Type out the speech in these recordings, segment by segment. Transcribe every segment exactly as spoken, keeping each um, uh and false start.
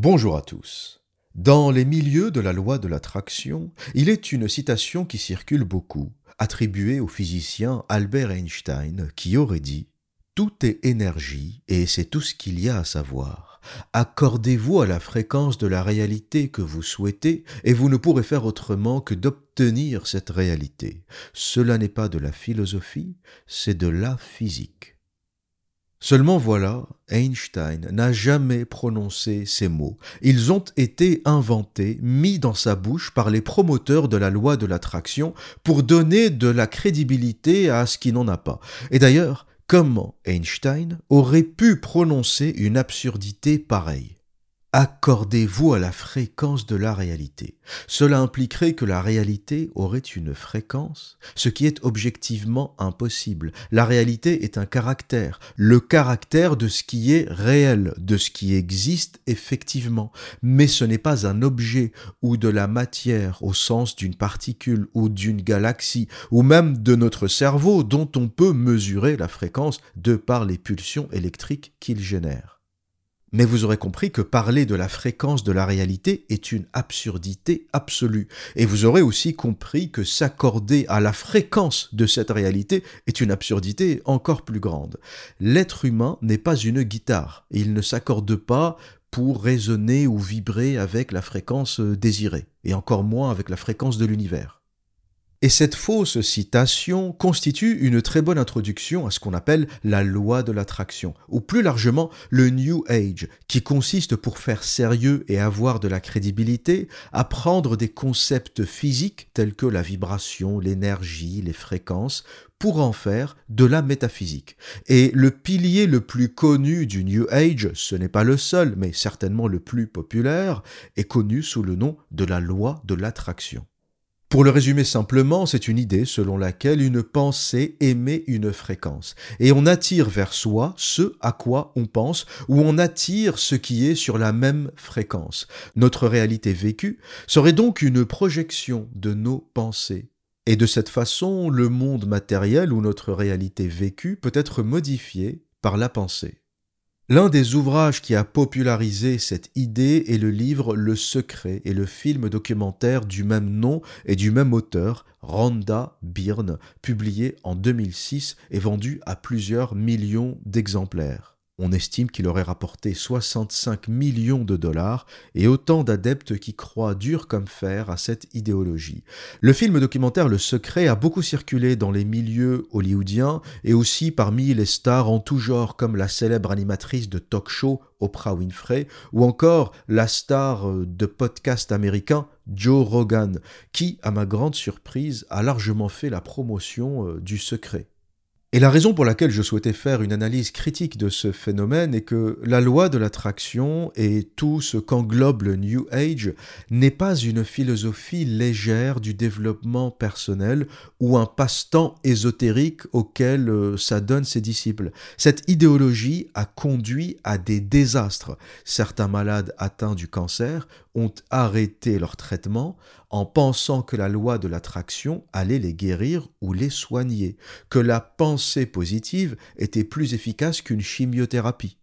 Bonjour à tous. Dans les milieux de la loi de l'attraction, il est une citation qui circule beaucoup, attribuée au physicien Albert Einstein, qui aurait dit « Tout est énergie et c'est tout ce qu'il y a à savoir. Accordez-vous à la fréquence de la réalité que vous souhaitez et vous ne pourrez faire autrement que d'obtenir cette réalité. Cela n'est pas de la philosophie, c'est de la physique. » Seulement voilà, Einstein n'a jamais prononcé ces mots. Ils ont été inventés, mis dans sa bouche par les promoteurs de la loi de l'attraction pour donner de la crédibilité à ce qui n'en a pas. Et d'ailleurs, comment Einstein aurait pu prononcer une absurdité pareille ? Accordez-vous à la fréquence de la réalité. Cela impliquerait que la réalité aurait une fréquence, ce qui est objectivement impossible. La réalité est un caractère, le caractère de ce qui est réel, de ce qui existe effectivement. Mais ce n'est pas un objet ou de la matière au sens d'une particule ou d'une galaxie, ou même de notre cerveau dont on peut mesurer la fréquence de par les pulsions électriques qu'il génère. Mais vous aurez compris que parler de la fréquence de la réalité est une absurdité absolue. Et vous aurez aussi compris que s'accorder à la fréquence de cette réalité est une absurdité encore plus grande. L'être humain n'est pas une guitare. Il ne s'accorde pas pour résonner ou vibrer avec la fréquence désirée, et encore moins avec la fréquence de l'univers. Et cette fausse citation constitue une très bonne introduction à ce qu'on appelle la loi de l'attraction, ou plus largement le New Age, qui consiste pour faire sérieux et avoir de la crédibilité à prendre des concepts physiques tels que la vibration, l'énergie, les fréquences, pour en faire de la métaphysique. Et le pilier le plus connu du New Age, ce n'est pas le seul, mais certainement le plus populaire, est connu sous le nom de la loi de l'attraction. Pour le résumer simplement, c'est une idée selon laquelle une pensée émet une fréquence, et on attire vers soi ce à quoi on pense, ou on attire ce qui est sur la même fréquence. Notre réalité vécue serait donc une projection de nos pensées. Et de cette façon, le monde matériel ou notre réalité vécue peut être modifié par la pensée. L'un des ouvrages qui a popularisé cette idée est le livre Le Secret et le film documentaire du même nom et du même auteur, Rhonda Byrne, publié en deux mille six et vendu à plusieurs millions d'exemplaires. On estime qu'il aurait rapporté soixante-cinq millions de dollars et autant d'adeptes qui croient dur comme fer à cette idéologie. Le film documentaire Le Secret a beaucoup circulé dans les milieux hollywoodiens et aussi parmi les stars en tout genre comme la célèbre animatrice de talk-show Oprah Winfrey ou encore la star de podcast américain Joe Rogan qui, à ma grande surprise, a largement fait la promotion du Secret. Et la raison pour laquelle je souhaitais faire une analyse critique de ce phénomène est que la loi de l'attraction et tout ce qu'englobe le New Age n'est pas une philosophie légère du développement personnel ou un passe-temps ésotérique auquel euh, s'adonnent ses disciples. Cette idéologie a conduit à des désastres. Certains malades atteints du cancer ont arrêté leur traitement en pensant que la loi de l'attraction allait les guérir ou les soigner, que la pensée positive était plus efficace qu'une chimiothérapie.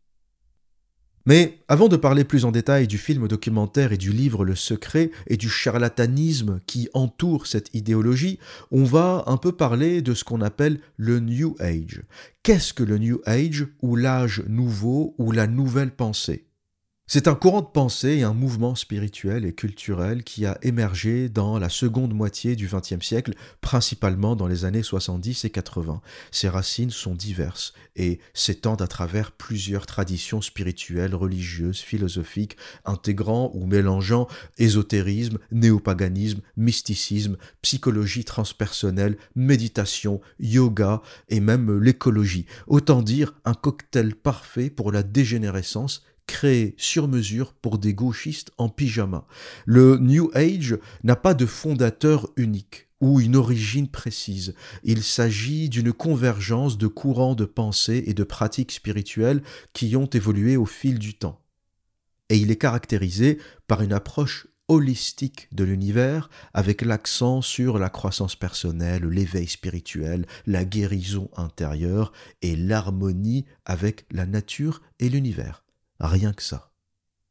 Mais avant de parler plus en détail du film documentaire et du livre Le Secret et du charlatanisme qui entoure cette idéologie, on va un peu parler de ce qu'on appelle le New Age. Qu'est-ce que le New Age ou l'âge nouveau ou la nouvelle pensée ? C'est un courant de pensée et un mouvement spirituel et culturel qui a émergé dans la seconde moitié du vingtième siècle, principalement dans les années soixante-dix et quatre-vingts. Ses racines sont diverses et s'étendent à travers plusieurs traditions spirituelles, religieuses, philosophiques, intégrant ou mélangeant ésotérisme, néopaganisme, mysticisme, psychologie transpersonnelle, méditation, yoga et même l'écologie. Autant dire un cocktail parfait pour la dégénérescence créé sur mesure pour des gauchistes en pyjama. Le New Age n'a pas de fondateur unique ou une origine précise. Il s'agit d'une convergence de courants de pensée et de pratiques spirituelles qui ont évolué au fil du temps. Et il est caractérisé par une approche holistique de l'univers avec l'accent sur la croissance personnelle, l'éveil spirituel, la guérison intérieure et l'harmonie avec la nature et l'univers. Rien que ça.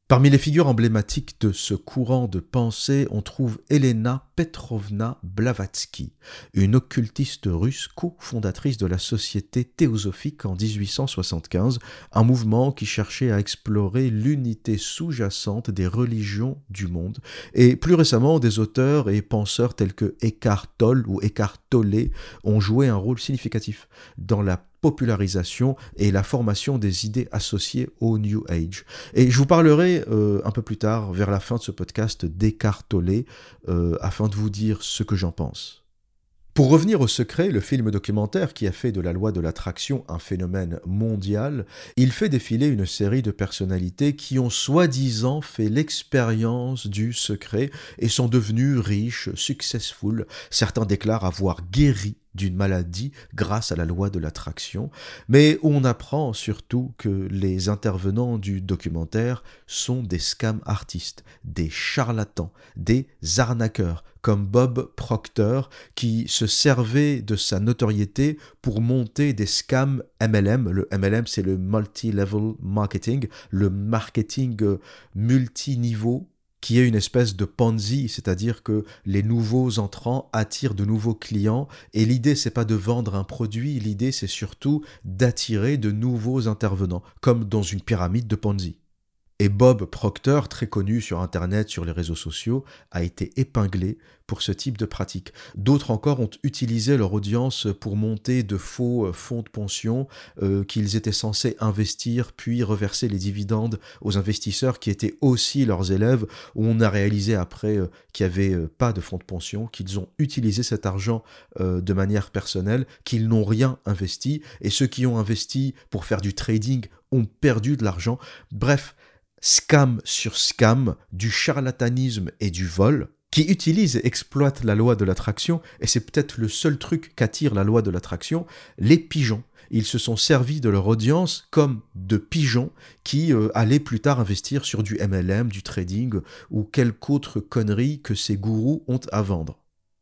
Parmi les figures emblématiques de ce courant de pensée, on trouve Elena Petrovna Blavatsky, une occultiste russe cofondatrice de la Société théosophique en dix-huit cent soixante-quinze, un mouvement qui cherchait à explorer l'unité sous-jacente des religions du monde, et plus récemment des auteurs et penseurs tels que Eckhart Tolle ou Eckhart Tolle ont joué un rôle significatif dans la popularisation et la formation des idées associées au New Age. Et je vous parlerai euh, un peu plus tard, vers la fin de ce podcast, d'Eckhart Tolle, euh, afin de vous dire ce que j'en pense. Pour revenir au Secret, le film documentaire qui a fait de la loi de l'attraction un phénomène mondial, il fait défiler une série de personnalités qui ont soi-disant fait l'expérience du secret et sont devenus riches, successful. Certains déclarent avoir guéri d'une maladie grâce à la loi de l'attraction, mais on apprend surtout que les intervenants du documentaire sont des scam artistes, des charlatans, des arnaqueurs, comme Bob Proctor, qui se servait de sa notoriété pour monter des scams M L M. Le M L M, c'est le Multi-Level Marketing, le marketing multiniveau, qui est une espèce de Ponzi, c'est-à-dire que les nouveaux entrants attirent de nouveaux clients, et l'idée c'est pas de vendre un produit, l'idée c'est surtout d'attirer de nouveaux intervenants, comme dans une pyramide de Ponzi. Et Bob Proctor, très connu sur Internet, sur les réseaux sociaux, a été épinglé pour ce type de pratique. D'autres encore ont utilisé leur audience pour monter de faux fonds de pension euh, qu'ils étaient censés investir, puis reverser les dividendes aux investisseurs qui étaient aussi leurs élèves, où on a réalisé après euh, qu'il n'y avait euh, pas de fonds de pension, qu'ils ont utilisé cet argent euh, de manière personnelle, qu'ils n'ont rien investi, et ceux qui ont investi pour faire du trading ont perdu de l'argent. Bref, scam sur scam, du charlatanisme et du vol, qui utilisent et exploitent la loi de l'attraction, et c'est peut-être le seul truc qu'attire la loi de l'attraction, les pigeons. Ils se sont servis de leur audience comme de pigeons qui euh, allaient plus tard investir sur du M L M, du trading ou quelque autre connerie que ces gourous ont à vendre.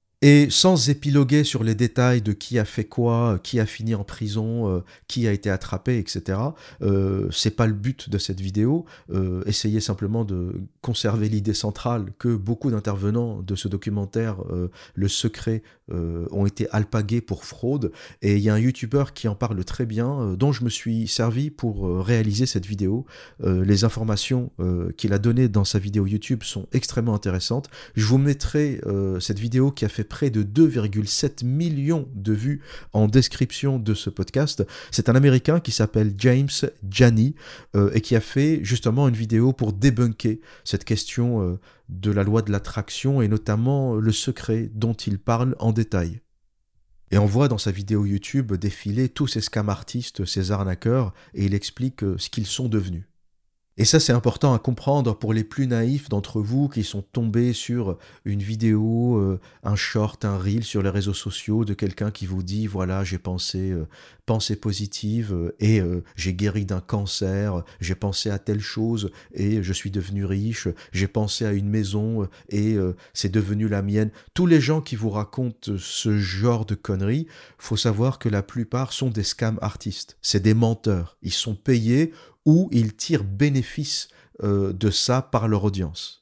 Et sans épiloguer sur les détails de qui a fait quoi, qui a fini en prison, euh, qui a été attrapé, et cetera, euh, c'est pas le but de cette vidéo. Euh, essayez simplement de conserver l'idée centrale que beaucoup d'intervenants de ce documentaire, euh, Le Secret, euh, ont été alpagués pour fraude. Et il y a un youtubeur qui en parle très bien, euh, dont je me suis servi pour euh, réaliser cette vidéo. Euh, les informations euh, qu'il a données dans sa vidéo YouTube sont extrêmement intéressantes. Je vous mettrai euh, cette vidéo qui a fait près de deux virgule sept millions de vues en description de ce podcast. C'est un Américain qui s'appelle James Jani euh, et qui a fait justement une vidéo pour débunker cette question euh, de la loi de l'attraction et notamment le secret dont il parle en détail. Et on voit dans sa vidéo YouTube défiler tous ces scam artistes, ces arnaqueurs, et il explique euh, ce qu'ils sont devenus. Et ça, c'est important à comprendre pour les plus naïfs d'entre vous qui sont tombés sur une vidéo, euh, un short, un reel sur les réseaux sociaux de quelqu'un qui vous dit « Voilà, j'ai pensé, euh, pensée positive euh, et euh, j'ai guéri d'un cancer, j'ai pensé à telle chose et je suis devenu riche, j'ai pensé à une maison et euh, c'est devenu la mienne. » Tous les gens qui vous racontent ce genre de conneries, faut savoir que la plupart sont des scam artistes. C'est des menteurs. Ils sont payés ou ils tirent bénéfice euh, de ça par leur audience.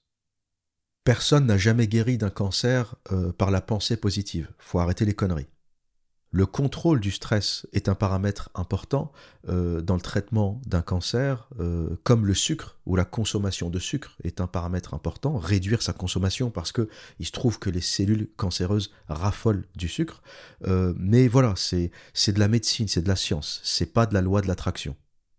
Personne n'a jamais guéri d'un cancer euh, par la pensée positive. Faut arrêter les conneries. Le contrôle du stress est un paramètre important euh, dans le traitement d'un cancer, euh, comme le sucre ou la consommation de sucre est un paramètre important. Réduire sa consommation parce que il se trouve que les cellules cancéreuses raffolent du sucre. Euh, mais voilà, c'est, c'est de la médecine, c'est de la science, c'est pas de la loi de l'attraction.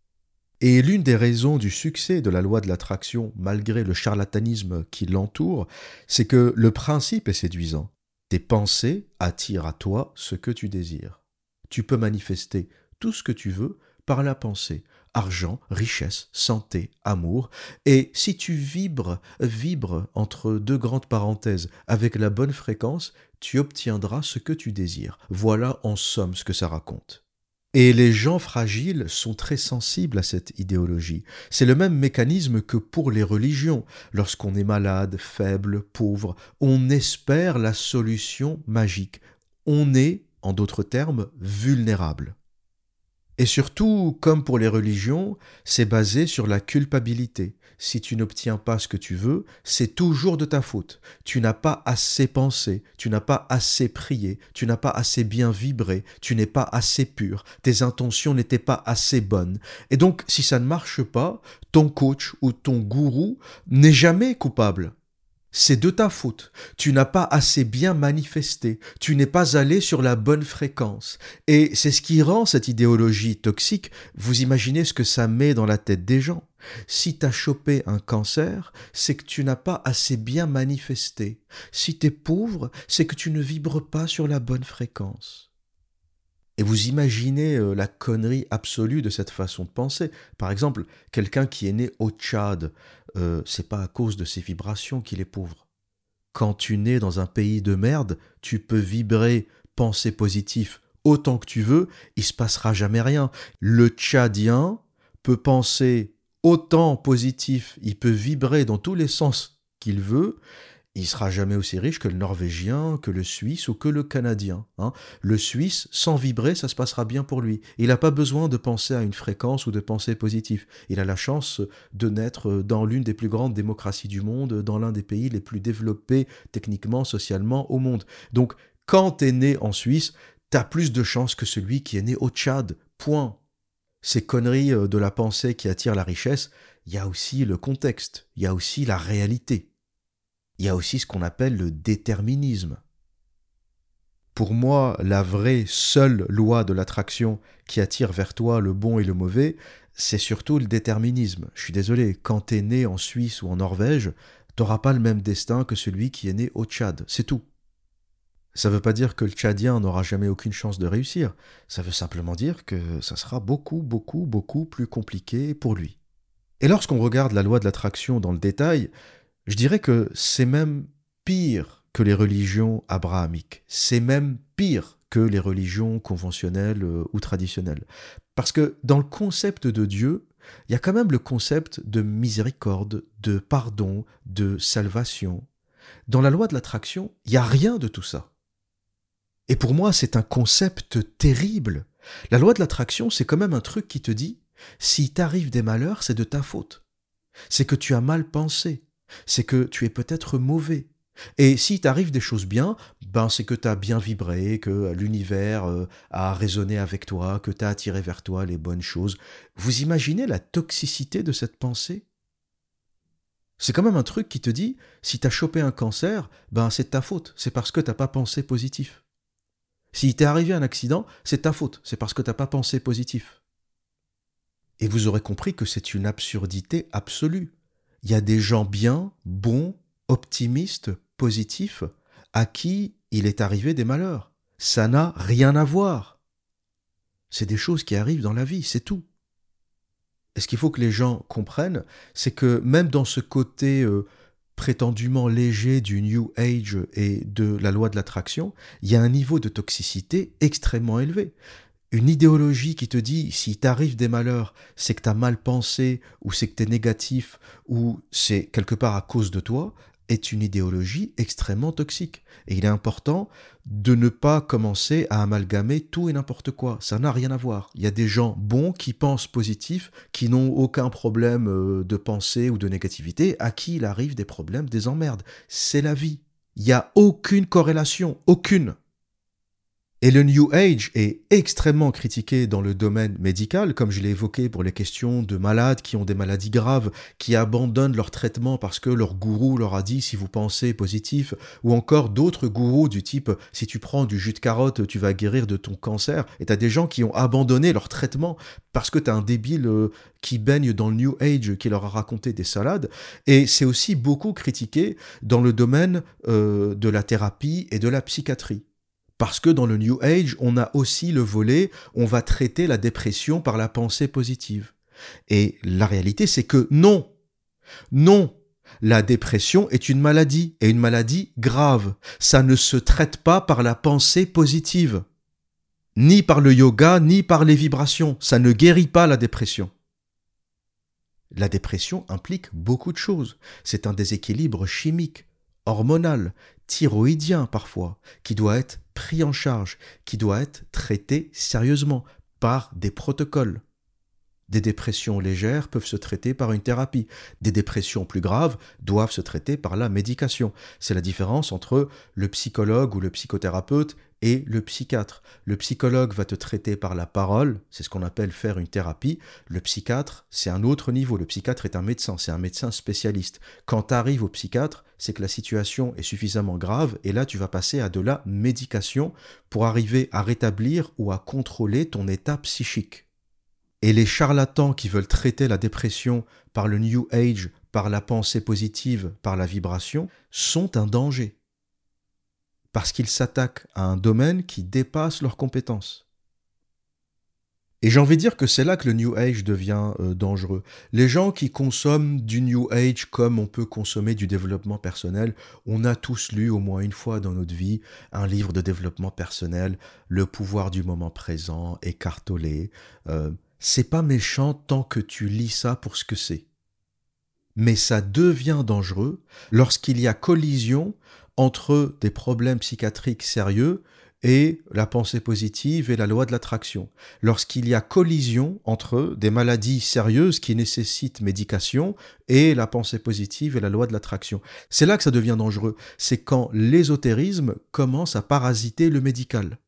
Et l'une des raisons du succès de la loi de l'attraction, malgré le charlatanisme qui l'entoure, c'est que le principe est séduisant. Tes pensées attirent à toi ce que tu désires. Tu peux manifester tout ce que tu veux par la pensée. Argent, richesse, santé, amour. Et si tu vibres, vibres entre deux grandes parenthèses avec la bonne fréquence, tu obtiendras ce que tu désires. Voilà en somme ce que ça raconte. Et les gens fragiles sont très sensibles à cette idéologie. C'est le même mécanisme que pour les religions. Lorsqu'on est malade, faible, pauvre, on espère la solution magique. On est, en d'autres termes, vulnérable. Et surtout, comme pour les religions, c'est basé sur la culpabilité. Si tu n'obtiens pas ce que tu veux, c'est toujours de ta faute. Tu n'as pas assez pensé, tu n'as pas assez prié, tu n'as pas assez bien vibré, tu n'es pas assez pur, tes intentions n'étaient pas assez bonnes. Et donc, si ça ne marche pas, ton coach ou ton gourou n'est jamais coupable. C'est de ta faute. Tu n'as pas assez bien manifesté. Tu n'es pas allé sur la bonne fréquence. Et c'est ce qui rend cette idéologie toxique. Vous imaginez ce que ça met dans la tête des gens. Si t'as chopé un cancer, c'est que tu n'as pas assez bien manifesté. Si t'es pauvre, c'est que tu ne vibres pas sur la bonne fréquence. Et vous imaginez euh, la connerie absolue de cette façon de penser. Par exemple, quelqu'un qui est né au Tchad, euh, c'est pas à cause de ses vibrations qu'il est pauvre. Quand tu nais dans un pays de merde, tu peux vibrer, penser positif autant que tu veux, il se passera jamais rien. Le Tchadien peut penser autant positif, il peut vibrer dans tous les sens qu'il veut, il sera jamais aussi riche que le Norvégien, que le Suisse ou que le Canadien. Hein. Le Suisse, sans vibrer, ça se passera bien pour lui. Il n'a pas besoin de penser à une fréquence ou de penser positif. Il a la chance de naître dans l'une des plus grandes démocraties du monde, dans l'un des pays les plus développés techniquement, socialement au monde. Donc, quand tu es né en Suisse, tu as plus de chances que celui qui est né au Tchad. Point. Ces conneries de la pensée qui attirent la richesse, il y a aussi le contexte, il y a aussi la réalité. Il y a aussi ce qu'on appelle le déterminisme. Pour moi, la vraie seule loi de l'attraction qui attire vers toi le bon et le mauvais, c'est surtout le déterminisme. Je suis désolé, quand t'es né en Suisse ou en Norvège, t'auras pas le même destin que celui qui est né au Tchad, c'est tout. Ça veut pas dire que le Tchadien n'aura jamais aucune chance de réussir, ça veut simplement dire que ça sera beaucoup, beaucoup, beaucoup plus compliqué pour lui. Et lorsqu'on regarde la loi de l'attraction dans le détail, je dirais que c'est même pire que les religions abrahamiques. C'est même pire que les religions conventionnelles ou traditionnelles. Parce que dans le concept de Dieu, il y a quand même le concept de miséricorde, de pardon, de salvation. Dans la loi de l'attraction, il n'y a rien de tout ça. Et pour moi, c'est un concept terrible. La loi de l'attraction, c'est quand même un truc qui te dit, si t'arrive des malheurs, c'est de ta faute. C'est que tu as mal pensé. C'est que tu es peut-être mauvais. Et si t'arrive des choses bien, ben c'est que t'as bien vibré, que l'univers euh, a résonné avec toi, que t'as attiré vers toi les bonnes choses. Vous imaginez la toxicité de cette pensée ? C'est quand même un truc qui te dit, si t'as chopé un cancer, ben c'est de ta faute, c'est parce que t'as pas pensé positif. Si t'est arrivé un accident, c'est ta faute, c'est parce que t'as pas pensé positif. Et vous aurez compris que c'est une absurdité absolue. Il y a des gens bien, bons, optimistes, positifs, à qui il est arrivé des malheurs. Ça n'a rien à voir. C'est des choses qui arrivent dans la vie, c'est tout. Et ce qu'il faut que les gens comprennent, c'est que même dans ce côté euh, prétendument léger du New Age et de la loi de l'attraction, il y a un niveau de toxicité extrêmement élevé. Une idéologie qui te dit, si t'arrive des malheurs, c'est que t'as mal pensé, ou c'est que t'es négatif, ou c'est quelque part à cause de toi, est une idéologie extrêmement toxique. Et il est important de ne pas commencer à amalgamer tout et n'importe quoi. Ça n'a rien à voir. Il y a des gens bons qui pensent positif, qui n'ont aucun problème de pensée ou de négativité, à qui il arrive des problèmes, des emmerdes. C'est la vie. Il n'y a aucune corrélation, aucune. Et le New Age est extrêmement critiqué dans le domaine médical, comme je l'ai évoqué pour les questions de malades qui ont des maladies graves, qui abandonnent leur traitement parce que leur gourou leur a dit si vous pensez positif, ou encore d'autres gourous du type si tu prends du jus de carotte, tu vas guérir de ton cancer. Et t'as des gens qui ont abandonné leur traitement parce que t'as un débile euh, qui baigne dans le New Age qui leur a raconté des salades. Et c'est aussi beaucoup critiqué dans le domaine euh, de la thérapie et de la psychiatrie. Parce que dans le New Age, on a aussi le volet, on va traiter la dépression par la pensée positive. Et la réalité, c'est que non, non, la dépression est une maladie, et une maladie grave. Ça ne se traite pas par la pensée positive, ni par le yoga, ni par les vibrations. Ça ne guérit pas la dépression. La dépression implique beaucoup de choses. C'est un déséquilibre chimique, hormonal, thyroïdien parfois, qui doit être pris en charge, qui doit être traité sérieusement. par des protocoles. Des dépressions légères peuvent se traiter par une thérapie. Des dépressions plus graves doivent se traiter par la médication. C'est la différence entre le psychologue ou le psychothérapeute et le psychiatre. Le psychologue va te traiter par la parole, c'est ce qu'on appelle faire une thérapie. Le psychiatre, c'est un autre niveau. Le psychiatre est un médecin, c'est un médecin spécialiste. Quand tu arrives au psychiatre, c'est que la situation est suffisamment grave et là tu vas passer à de la médication pour arriver à rétablir ou à contrôler ton état psychique. Et les charlatans qui veulent traiter la dépression par le New Age, par la pensée positive, par la vibration, sont un danger. Parce qu'ils s'attaquent à un domaine qui dépasse leurs compétences. Et j'ai envie de dire que c'est là que le New Age devient euh, dangereux. Les gens qui consomment du New Age comme on peut consommer du développement personnel, on a tous lu au moins une fois dans notre vie un livre de développement personnel, Le pouvoir du moment présent, Eckhart Tolle. Euh, c'est pas méchant tant que tu lis ça pour ce que c'est. Mais ça devient dangereux lorsqu'il y a collision entre des problèmes psychiatriques sérieux et la pensée positive et la loi de l'attraction. Lorsqu'il y a collision entre des maladies sérieuses qui nécessitent médication et la pensée positive et la loi de l'attraction. C'est là que ça devient dangereux. C'est quand l'ésotérisme commence à parasiter le médical.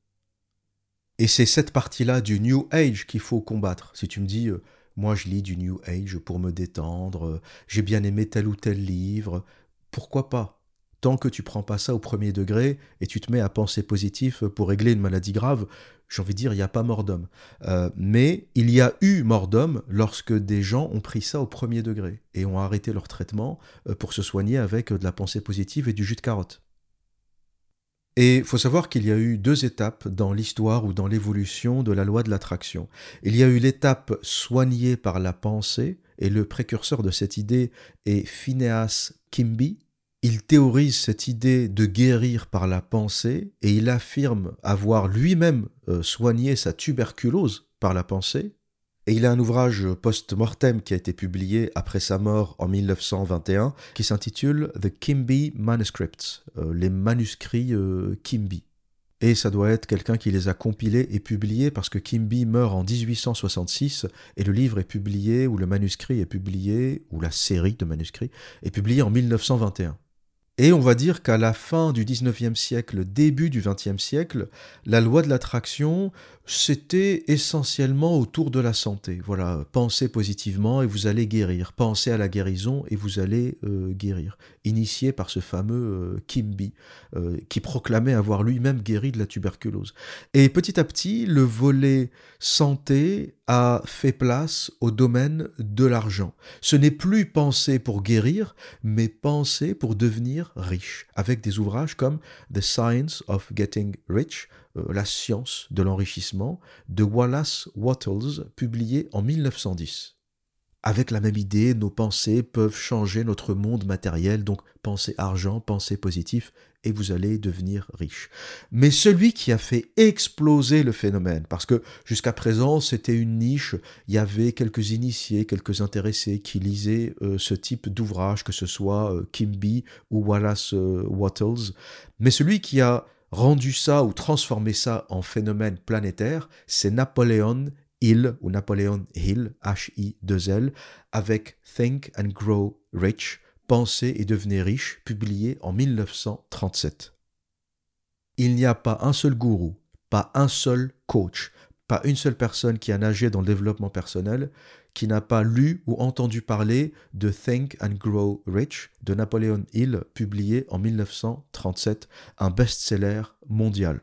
Et c'est cette partie-là du New Age qu'il faut combattre. Si tu me dis, euh, moi je lis du New Age pour me détendre, euh, j'ai bien aimé tel ou tel livre, pourquoi pas ? Tant que tu prends pas ça au premier degré et tu te mets à penser positif pour régler une maladie grave, j'ai envie de dire, il n'y a pas mort d'homme. Euh, mais il y a eu mort d'homme lorsque des gens ont pris ça au premier degré et ont arrêté leur traitement pour se soigner avec de la pensée positive et du jus de carotte. Et il faut savoir qu'il y a eu deux étapes dans l'histoire ou dans l'évolution de la loi de l'attraction. Il y a eu l'étape soignée par la pensée, et le précurseur de cette idée est Phineas Kimby. Il théorise cette idée de guérir par la pensée, et il affirme avoir lui-même euh, soigné sa tuberculose par la pensée. Et il a un ouvrage post-mortem qui a été publié après sa mort en mille neuf cent vingt et un, qui s'intitule The Kimby Manuscripts, euh, les manuscrits euh, Kimby. Et ça doit être quelqu'un qui les a compilés et publiés parce que Kimby meurt en dix-huit cent soixante-six et le livre est publié, ou le manuscrit est publié, ou la série de manuscrits est publiée en mille neuf cent vingt et un. Et on va dire qu'à la fin du dix-neuvième siècle, début du vingtième siècle, la loi de l'attraction, c'était essentiellement autour de la santé. Voilà, pensez positivement et vous allez guérir. Pensez à la guérison et vous allez euh, guérir. Initié par ce fameux euh, Kimby, euh, qui proclamait avoir lui-même guéri de la tuberculose. Et petit à petit, le volet santé a fait place au domaine de l'argent. Ce n'est plus penser pour guérir, mais penser pour devenir riche, avec des ouvrages comme The Science of Getting Rich, euh, la science de l'enrichissement, de Wallace Wattles, publié en mille neuf cent dix. Avec la même idée, nos pensées peuvent changer notre monde matériel, donc pensez argent, pensez positif, et vous allez devenir riche. Mais celui qui a fait exploser le phénomène, parce que jusqu'à présent c'était une niche, il y avait quelques initiés, quelques intéressés qui lisaient euh, ce type d'ouvrage, que ce soit euh, Kimby ou Wallace euh, Wattles, mais celui qui a rendu ça ou transformé ça en phénomène planétaire, c'est Napoleon Hill, ou Napoleon Hill, H I deux L, avec Think and Grow Rich, Penser et devenir riche, publié en mille neuf cent trente-sept. Il n'y a pas un seul gourou, pas un seul coach, pas une seule personne qui a nagé dans le développement personnel qui n'a pas lu ou entendu parler de Think and Grow Rich de Napoleon Hill, publié en mille neuf cent trente-sept, un best-seller mondial.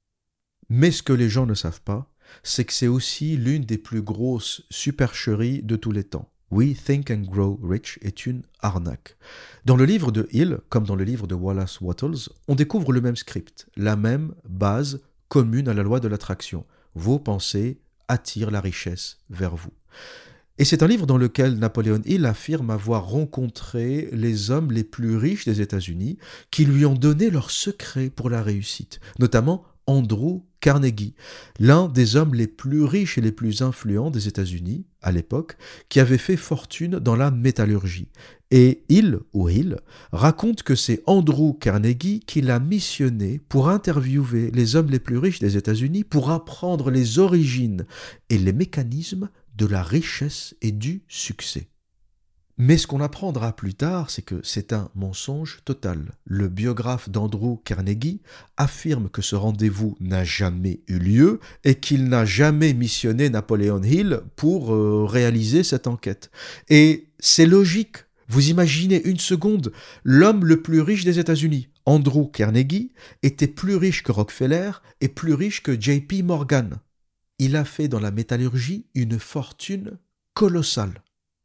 Mais ce que les gens ne savent pas, c'est que c'est aussi l'une des plus grosses supercheries de tous les temps. Oui, Think and Grow Rich est une arnaque. Dans le livre de Hill, comme dans le livre de Wallace Wattles, on découvre le même script, la même base commune à la loi de l'attraction. Vos pensées attirent la richesse vers vous. Et c'est un livre dans lequel Napoleon Hill affirme avoir rencontré les hommes les plus riches des États-Unis qui lui ont donné leur secret pour la réussite, notamment Andrew Carnegie, l'un des hommes les plus riches et les plus influents des États-Unis à l'époque, qui avait fait fortune dans la métallurgie. Et il, ou il, raconte que c'est Andrew Carnegie qui l'a missionné pour interviewer les hommes les plus riches des États-Unis pour apprendre les origines et les mécanismes de la richesse et du succès. Mais ce qu'on apprendra plus tard, c'est que c'est un mensonge total. Le biographe d'Andrew Carnegie affirme que ce rendez-vous n'a jamais eu lieu et qu'il n'a jamais missionné Napoleon Hill pour euh, réaliser cette enquête. Et c'est logique. Vous imaginez une seconde, l'homme le plus riche des États-Unis, Andrew Carnegie, était plus riche que Rockefeller et plus riche que J P Morgan. Il a fait dans la métallurgie une fortune colossale.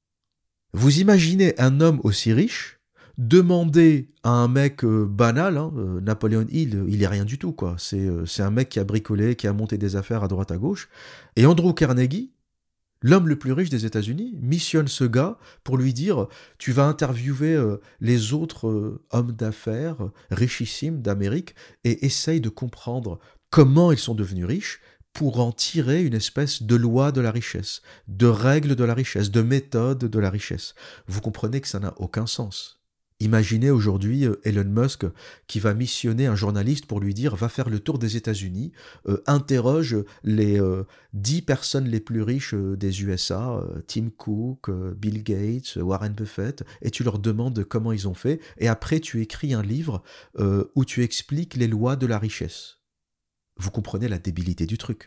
Vous imaginez un homme aussi riche demander à un mec euh, banal, hein, euh, Napoleon Hill, il est rien du tout, quoi. C'est, euh, c'est un mec qui a bricolé, qui a monté des affaires à droite à gauche. Et Andrew Carnegie, l'homme le plus riche des États-Unis, missionne ce gars pour lui dire « Tu vas interviewer euh, les autres euh, hommes d'affaires euh, richissimes d'Amérique et essaye de comprendre comment ils sont devenus riches pour en tirer une espèce de loi de la richesse, de règle de la richesse, de méthode de la richesse. » Vous comprenez que ça n'a aucun sens. Imaginez aujourd'hui euh, Elon Musk qui va missionner un journaliste pour lui dire « Va faire le tour des États-Unis, euh, interroge les euh, dix personnes les plus riches euh, des U S A, euh, Tim Cook, euh, Bill Gates, Warren Buffett, et tu leur demandes comment ils ont fait, et après tu écris un livre euh, où tu expliques les lois de la richesse. » Vous comprenez la débilité du truc.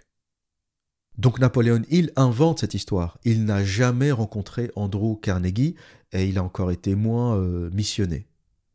Donc Napoleon Hill invente cette histoire. Il n'a jamais rencontré Andrew Carnegie et il a encore été moins euh, missionné.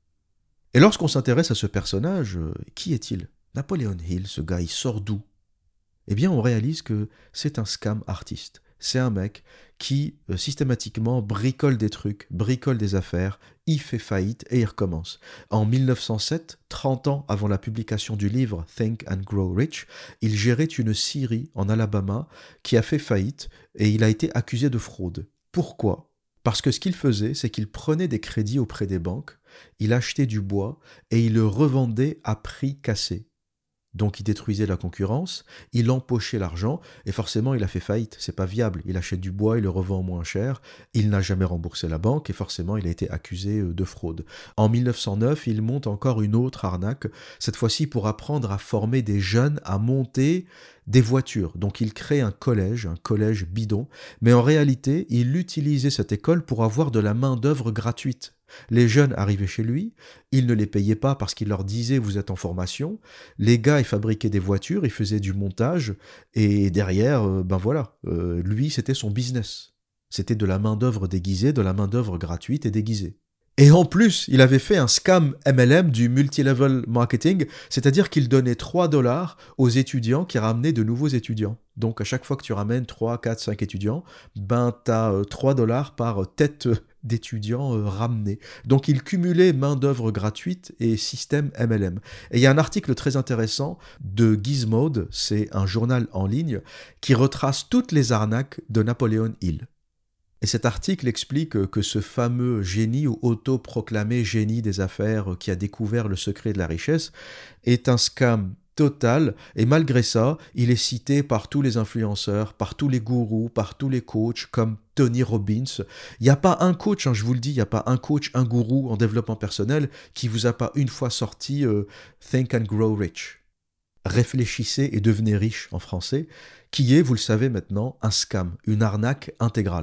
Et lorsqu'on s'intéresse à ce personnage, euh, qui est-il ? Napoleon Hill, ce gars, il sort d'où ? Eh bien, on réalise que c'est un scam artiste. C'est un mec qui euh, systématiquement bricole des trucs, bricole des affaires, il fait faillite et il recommence. En mille neuf cent sept, trente ans avant la publication du livre Think and Grow Rich, il gérait une scierie en Alabama qui a fait faillite et il a été accusé de fraude. Pourquoi ? Parce que ce qu'il faisait, c'est qu'il prenait des crédits auprès des banques, il achetait du bois et il le revendait à prix cassé. Donc il détruisait la concurrence, il empochait l'argent et forcément il a fait faillite, c'est pas viable. Il achète du bois, il le revend moins cher, il n'a jamais remboursé la banque et forcément il a été accusé de fraude. En mille neuf cent neuf, il monte encore une autre arnaque, cette fois-ci pour apprendre à former des jeunes à monter des voitures. Donc il crée un collège, un collège bidon, mais en réalité il utilisait cette école pour avoir de la main-d'œuvre gratuite. Les jeunes arrivaient chez lui, il ne les payait pas parce qu'il leur disait « vous êtes en formation ». Les gars, ils fabriquaient des voitures, ils faisaient du montage, et derrière, euh, ben voilà, euh, lui, c'était son business. C'était de la main-d'œuvre déguisée, de la main-d'œuvre gratuite et déguisée. Et en plus, il avait fait un scam M L M du multi-level marketing, c'est-à-dire qu'il donnait trois dollars aux étudiants qui ramenaient de nouveaux étudiants. Donc à chaque fois que tu ramènes trois, quatre, cinq étudiants, ben t'as euh, trois dollars par tête d'étudiants euh, ramenés. Donc il cumulait main-d'œuvre gratuite et système M L M. Et il y a un article très intéressant de Gizmodo, c'est un journal en ligne, qui retrace toutes les arnaques de Napoleon Hill. Et cet article explique que ce fameux génie ou autoproclamé génie des affaires qui a découvert le secret de la richesse est un scam total et malgré ça, il est cité par tous les influenceurs, par tous les gourous, par tous les coachs comme Tony Robbins. Il n'y a pas un coach, hein, je vous le dis, il n'y a pas un coach, un gourou en développement personnel qui vous a pas une fois sorti euh, Think and Grow Rich. Réfléchissez et devenez riche en français, qui est, vous le savez maintenant, un scam, une arnaque intégrale.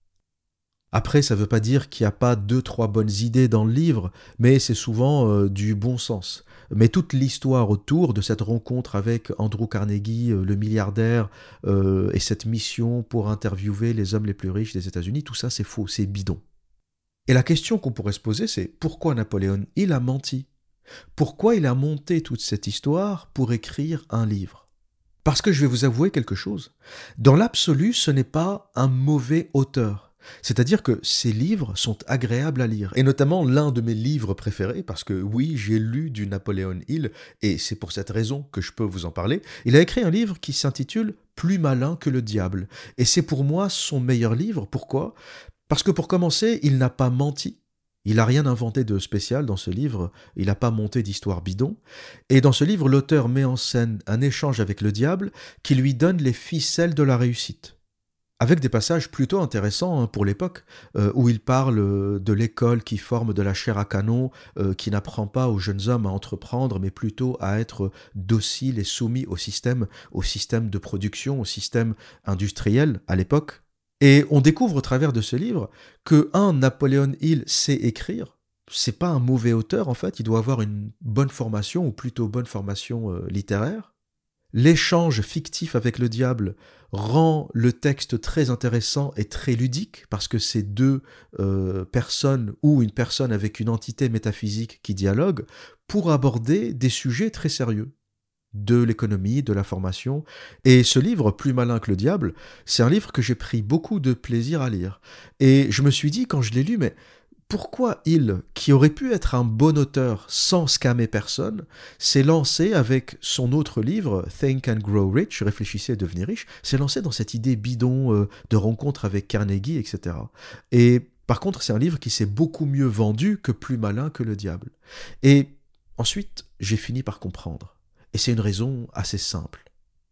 Après, ça ne veut pas dire qu'il n'y a pas deux, trois bonnes idées dans le livre, mais c'est souvent euh, du bon sens. Mais toute l'histoire autour de cette rencontre avec Andrew Carnegie, euh, le milliardaire, euh, et cette mission pour interviewer les hommes les plus riches des États-Unis, tout ça c'est faux, c'est bidon. Et la question qu'on pourrait se poser, c'est pourquoi Napoléon Hill a menti ? Pourquoi il a monté toute cette histoire pour écrire un livre ? Parce que je vais vous avouer quelque chose. Dans l'absolu, ce n'est pas un mauvais auteur. C'est-à-dire que ces livres sont agréables à lire, et notamment l'un de mes livres préférés, parce que oui, j'ai lu du Napoleon Hill, et c'est pour cette raison que je peux vous en parler. Il a écrit un livre qui s'intitule « Plus malin que le diable », et c'est pour moi son meilleur livre. Pourquoi ? Parce que pour commencer, il n'a pas menti. Il n'a rien inventé de spécial dans ce livre, il n'a pas monté d'histoire bidon. Et dans ce livre, l'auteur met en scène un échange avec le diable qui lui donne les ficelles de la réussite. Avec des passages plutôt intéressants hein, pour l'époque, euh, où il parle euh, de l'école qui forme de la chair à canon, euh, qui n'apprend pas aux jeunes hommes à entreprendre, mais plutôt à être dociles et soumis au système, au système de production, au système industriel à l'époque. Et on découvre au travers de ce livre que, un, Napoléon Hill sait écrire. C'est pas un mauvais auteur en fait, il doit avoir une bonne formation, ou plutôt bonne formation euh, littéraire. L'échange fictif avec le diable rend le texte très intéressant et très ludique, parce que c'est deux euh, personnes ou une personne avec une entité métaphysique qui dialoguent pour aborder des sujets très sérieux, de l'économie, de la formation. Et ce livre, Plus malin que le diable, c'est un livre que j'ai pris beaucoup de plaisir à lire. Et je me suis dit, quand je l'ai lu, mais pourquoi il, qui aurait pu être un bon auteur sans scammer personne, s'est lancé avec son autre livre, Think and Grow Rich, Réfléchissez et devenez riche, s'est lancé dans cette idée bidon euh, de rencontre avec Carnegie, et cetera. Et par contre, c'est un livre qui s'est beaucoup mieux vendu que Plus malin que le diable. Et ensuite, j'ai fini par comprendre. Et c'est une raison assez simple.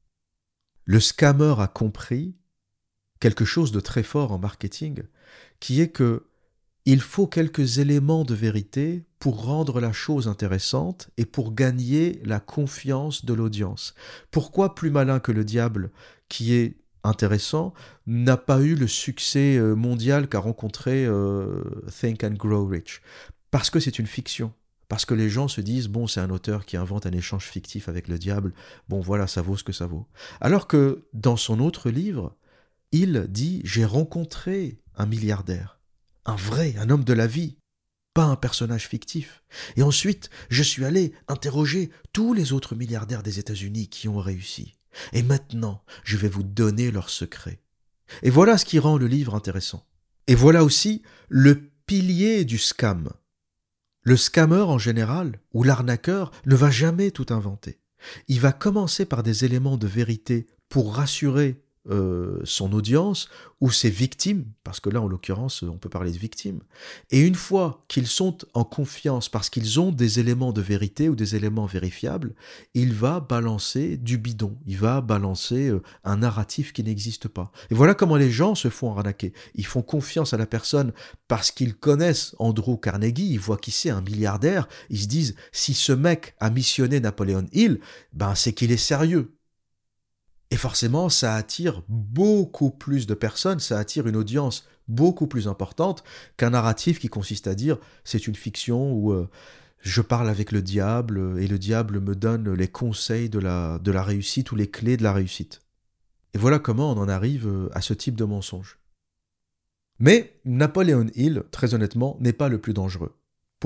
Le scammer a compris quelque chose de très fort en marketing, qui est que il faut quelques éléments de vérité pour rendre la chose intéressante et pour gagner la confiance de l'audience. Pourquoi Plus malin que le diable, qui est intéressant, n'a pas eu le succès mondial qu'a rencontré euh, Think and Grow Rich? Parce que c'est une fiction. Parce que les gens se disent, bon, c'est un auteur qui invente un échange fictif avec le diable, bon voilà, ça vaut ce que ça vaut. Alors que dans son autre livre, il dit, j'ai rencontré un milliardaire, un vrai, un homme de la vie, pas un personnage fictif. Et ensuite, je suis allé interroger tous les autres milliardaires des États-Unis qui ont réussi. Et maintenant, je vais vous donner leurs secrets. Et voilà ce qui rend le livre intéressant. Et voilà aussi le pilier du scam. Le scammer en général, ou l'arnaqueur, ne va jamais tout inventer. Il va commencer par des éléments de vérité pour rassurer euh, son audience ou ses victimes, parce que là en l'occurrence on peut parler de victimes, et une fois qu'ils sont en confiance parce qu'ils ont des éléments de vérité ou des éléments vérifiables, il va balancer du bidon, il va balancer euh, un narratif qui n'existe pas. Et voilà comment les gens se font arnaquer. Ils font confiance à la personne parce qu'ils connaissent Andrew Carnegie, ils voient qui c'est, un milliardaire, ils se disent si ce mec a missionné Napoléon Hill, ben c'est qu'il est sérieux. Et forcément, ça attire beaucoup plus de personnes, ça attire une audience beaucoup plus importante qu'un narratif qui consiste à dire c'est une fiction où euh, je parle avec le diable et le diable me donne les conseils de la, de la réussite ou les clés de la réussite. Et voilà comment on en arrive à ce type de mensonge. Mais Napoléon Hill, très honnêtement, n'est pas le plus dangereux. Pourquoi ?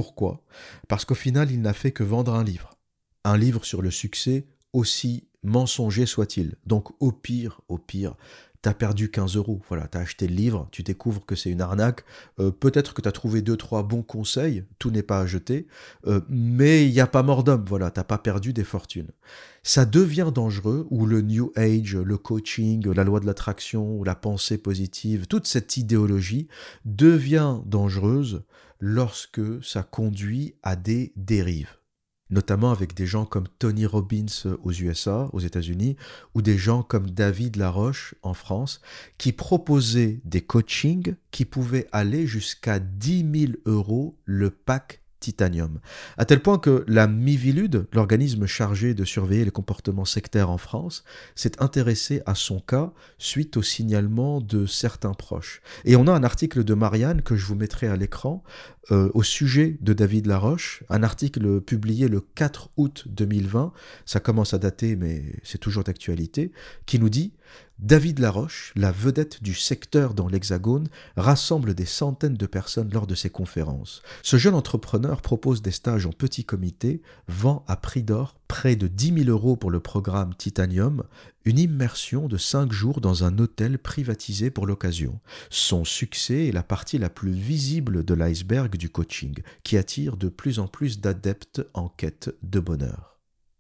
Parce qu'au final, il n'a fait que vendre un livre. Un livre sur le succès, aussi mensonger soit-il. Donc au pire, au pire, t'as perdu quinze euros. Voilà, t'as acheté le livre, tu découvres que c'est une arnaque. Euh, peut-être que t'as trouvé deux, trois bons conseils, tout n'est pas à jeter, euh, mais il n'y a pas mort d'homme, voilà, t'as pas perdu des fortunes. Ça devient dangereux, où le New Age, le coaching, la loi de l'attraction, la pensée positive, toute cette idéologie devient dangereuse lorsque ça conduit à des dérives. Notamment avec des gens comme Tony Robbins aux U S A, aux États-Unis, ou des gens comme David Laroche en France, qui proposaient des coachings qui pouvaient aller jusqu'à dix mille euros le pack Titanium. À tel point que la Miviludes, l'organisme chargé de surveiller les comportements sectaires en France, s'est intéressé à son cas suite au signalement de certains proches. Et on a un article de Marianne que je vous mettrai à l'écran euh, au sujet de David Laroche, un article publié le quatre août deux mille vingt, ça commence à dater mais c'est toujours d'actualité, qui nous dit « David Laroche, la vedette du secteur dans l'Hexagone, rassemble des centaines de personnes lors de ses conférences. Ce jeune entrepreneur propose des stages en petit comité, vend à prix d'or près de dix mille euros pour le programme Titanium, une immersion de cinq jours dans un hôtel privatisé pour l'occasion. Son succès est la partie la plus visible de l'iceberg du coaching, qui attire de plus en plus d'adeptes en quête de bonheur. »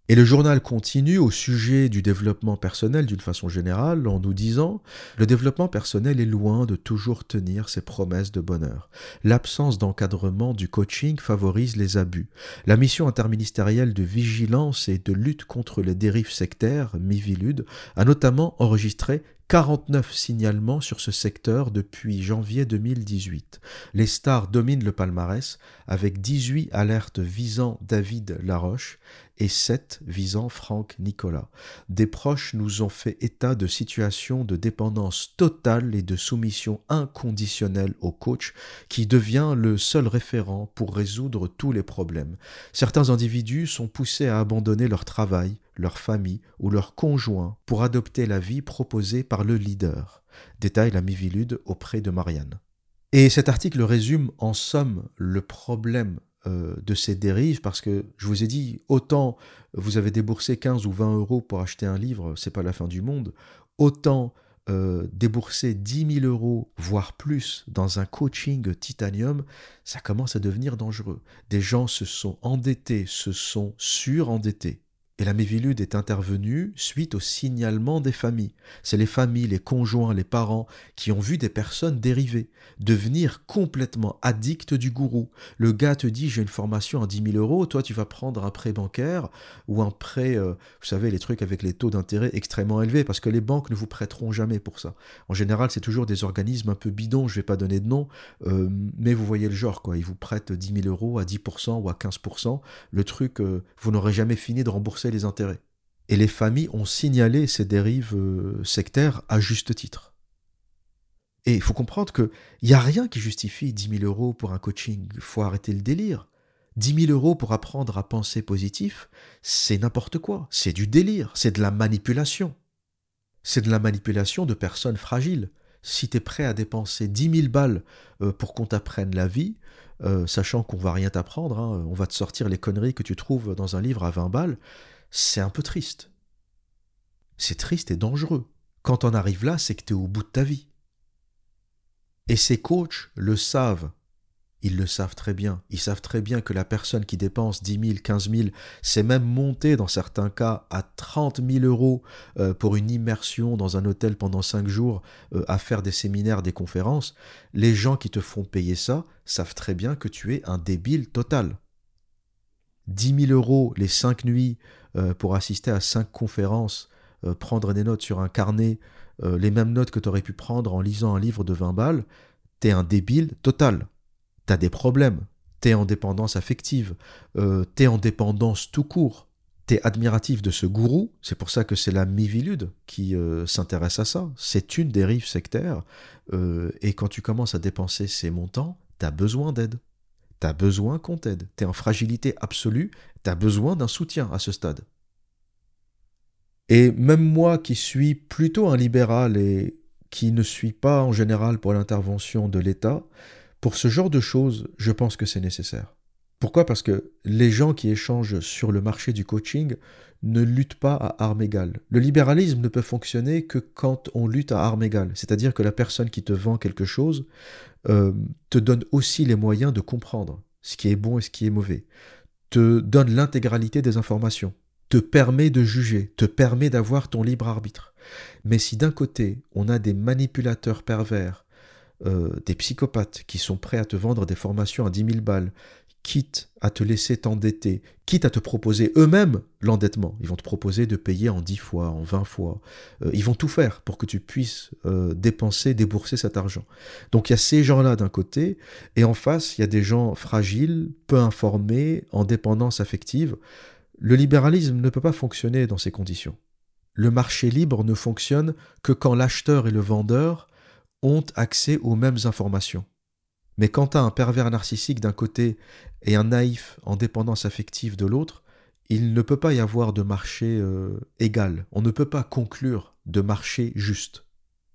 Et le journal continue au sujet du développement personnel d'une façon générale en nous disant « Le développement personnel est loin de toujours tenir ses promesses de bonheur. L'absence d'encadrement du coaching favorise les abus. La mission interministérielle de vigilance et de lutte contre les dérives sectaires, Miviludes, a notamment enregistré quarante-neuf signalements sur ce secteur depuis janvier deux mille dix-huit. Les stars dominent le palmarès avec dix-huit alertes visant David Laroche et sept visant Franck Nicolas. Des proches nous ont fait état de situations de dépendance totale et de soumission inconditionnelle au coach qui devient le seul référent pour résoudre tous les problèmes. Certains individus sont poussés à abandonner leur travail, leur famille ou leur conjoint pour adopter la vie proposée par le leader. Détaille la Miviludes auprès de Marianne. Et cet article résume en somme le problème euh, de ces dérives parce que je vous ai dit, autant vous avez déboursé quinze ou vingt euros pour acheter un livre, c'est pas la fin du monde, autant euh, débourser dix mille euros, voire plus, dans un coaching titanium, ça commence à devenir dangereux. Des gens se sont endettés, se sont surendettés. Et la Miviludes est intervenue suite au signalement des familles. C'est les familles, les conjoints, les parents qui ont vu des personnes dériver, devenir complètement addictes du gourou. Le gars te dit, j'ai une formation à dix mille euros, toi tu vas prendre un prêt bancaire ou un prêt, euh, vous savez, les trucs avec les taux d'intérêt extrêmement élevés, parce que les banques ne vous prêteront jamais pour ça. En général, c'est toujours des organismes un peu bidons, je ne vais pas donner de nom, euh, mais vous voyez le genre, quoi. Ils vous prêtent dix mille euros à dix pour cent ou à quinze pour cent. Le truc, euh, vous n'aurez jamais fini de rembourser les intérêts. Et les familles ont signalé ces dérives euh, sectaires à juste titre. Et il faut comprendre qu'il n'y a rien qui justifie dix mille euros pour un coaching. Il faut arrêter le délire. dix mille euros pour apprendre à penser positif, c'est n'importe quoi. C'est du délire. C'est de la manipulation. C'est de la manipulation de personnes fragiles. Si tu es prêt à dépenser dix mille balles euh, pour qu'on t'apprenne la vie, euh, sachant qu'on va rien t'apprendre, hein, on va te sortir les conneries que tu trouves dans un livre à vingt balles, c'est un peu triste. C'est triste et dangereux. Quand on arrive là, c'est que tu es au bout de ta vie. Et ces coachs le savent. Ils le savent très bien. Ils savent très bien que la personne qui dépense dix mille, quinze mille, c'est même monté dans certains cas à trente mille euros euh, pour une immersion dans un hôtel pendant cinq jours euh, à faire des séminaires, des conférences. Les gens qui te font payer ça savent très bien que tu es un débile total. dix mille euros les cinq nuits euh, pour assister à cinq conférences, euh, prendre des notes sur un carnet, euh, les mêmes notes que tu aurais pu prendre en lisant un livre de vingt balles, t'es un débile total. T'as des problèmes, t'es en dépendance affective, euh, t'es en dépendance tout court, t'es admiratif de ce gourou, c'est pour ça que c'est la Miviludes qui euh, s'intéresse à ça, c'est une dérive sectaire, euh, et quand tu commences à dépenser ces montants, t'as besoin d'aide, t'as besoin qu'on t'aide, t'es en fragilité absolue, t'as besoin d'un soutien à ce stade. Et même moi qui suis plutôt un libéral et qui ne suis pas en général pour l'intervention de l'État, pour ce genre de choses, je pense que c'est nécessaire. Pourquoi ? Parce que les gens qui échangent sur le marché du coaching ne luttent pas à armes égales. Le libéralisme ne peut fonctionner que quand on lutte à armes égales. C'est-à-dire que la personne qui te vend quelque chose euh, te donne aussi les moyens de comprendre ce qui est bon et ce qui est mauvais, te donne l'intégralité des informations, te permet de juger, te permet d'avoir ton libre arbitre. Mais si d'un côté, on a des manipulateurs pervers, Euh, des psychopathes qui sont prêts à te vendre des formations à dix mille balles, quitte à te laisser t'endetter, quitte à te proposer eux-mêmes l'endettement. Ils vont te proposer de payer en dix fois, en vingt fois. Euh, ils vont tout faire pour que tu puisses euh, dépenser, débourser cet argent. Donc il y a ces gens-là d'un côté, et en face, il y a des gens fragiles, peu informés, en dépendance affective. Le libéralisme ne peut pas fonctionner dans ces conditions. Le marché libre ne fonctionne que quand l'acheteur et le vendeur ont accès aux mêmes informations. Mais quand tu as un pervers narcissique d'un côté et un naïf en dépendance affective de l'autre, il ne peut pas y avoir de marché euh, égal. On ne peut pas conclure de marché juste.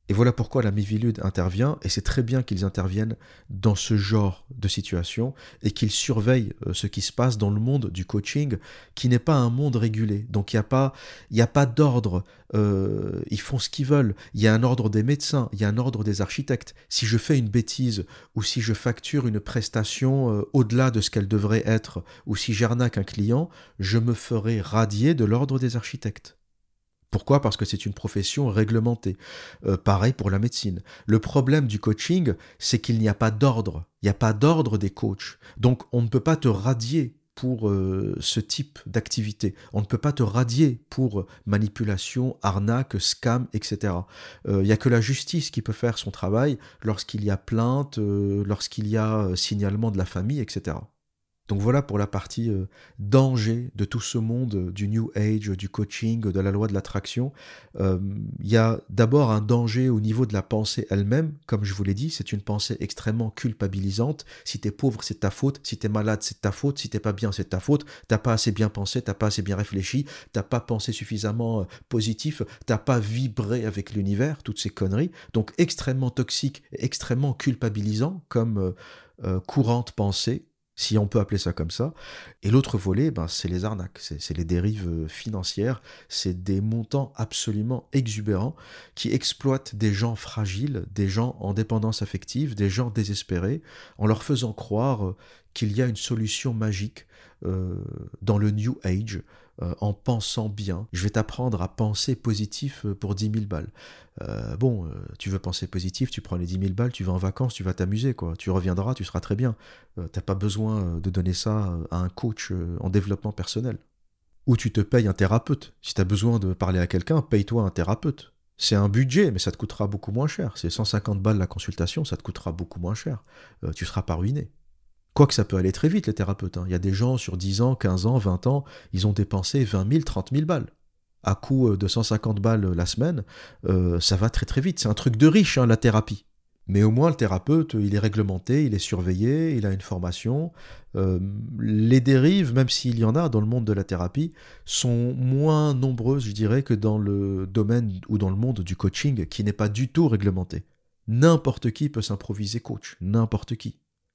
Et voilà pourquoi la Miviludes intervient, et c'est très bien qu'ils interviennent dans ce genre de situation et qu'ils surveillent euh, ce qui se passe dans le monde du coaching, qui n'est pas un monde régulé. Donc il n'y a pas, il n'y a pas d'ordre, euh, ils font ce qu'ils veulent. Il y a un ordre des médecins, il y a un ordre des architectes. Si je fais une bêtise ou si je facture une prestation euh, au-delà de ce qu'elle devrait être, ou si j'arnaque un client, je me ferai radier de l'ordre des architectes. Pourquoi? Parce que c'est une profession réglementée. Euh, pareil pour la médecine. Le problème du coaching, c'est qu'il n'y a pas d'ordre. Il n'y a pas d'ordre des coachs. Donc on ne peut pas te radier pour euh, ce type d'activité. On ne peut pas te radier pour manipulation, arnaque, scam, et cetera. Il euh, n'y a que la justice qui peut faire son travail lorsqu'il y a plainte, euh, lorsqu'il y a euh, signalement de la famille, et cetera. Donc voilà pour la partie euh, danger de tout ce monde euh, du New Age, du coaching, de la loi de l'attraction. Euh, Il y a d'abord un danger au niveau de la pensée elle-même. Comme je vous l'ai dit, c'est une pensée extrêmement culpabilisante. Si t'es pauvre, c'est ta faute. Si t'es malade, c'est ta faute. Si t'es pas bien, c'est ta faute. T'as pas assez bien pensé, t'as pas assez bien réfléchi, t'as pas pensé suffisamment euh, positif, t'as pas vibré avec l'univers, toutes ces conneries. Donc extrêmement toxique, extrêmement culpabilisant comme euh, euh, courante pensée, si on peut appeler ça comme ça. Et l'autre volet, ben, c'est les arnaques, c'est, c'est les dérives financières, c'est des montants absolument exubérants qui exploitent des gens fragiles, des gens en dépendance affective, des gens désespérés, en leur faisant croire qu'il y a une solution magique euh, dans le New Age, euh, en pensant bien. Je vais t'apprendre à penser positif pour dix mille balles. Euh, bon, euh, tu veux penser positif, tu prends les dix mille balles, tu vas en vacances, tu vas t'amuser, quoi. Tu reviendras, tu seras très bien. Euh, t'as pas besoin de donner ça à un coach euh, en développement personnel. Ou tu te payes un thérapeute. Si tu as besoin de parler à quelqu'un, paye-toi un thérapeute. C'est un budget, mais ça te coûtera beaucoup moins cher. C'est cent cinquante balles la consultation, ça te coûtera beaucoup moins cher. Euh, tu seras pas ruiné. Quoique ça peut aller très vite, les thérapeutes. Hein. Il y a des gens sur dix ans, quinze ans, vingt ans, ils ont dépensé vingt mille, trente mille balles. À coût de cent cinquante balles la semaine, euh, ça va très très vite. C'est un truc de riche, hein, la thérapie. Mais au moins, le thérapeute, il est réglementé, il est surveillé, il a une formation. Euh, les dérives, même s'il y en a dans le monde de la thérapie, sont moins nombreuses, je dirais, que dans le domaine ou dans le monde du coaching, qui n'est pas du tout réglementé. N'importe qui peut s'improviser coach, n'importe qui.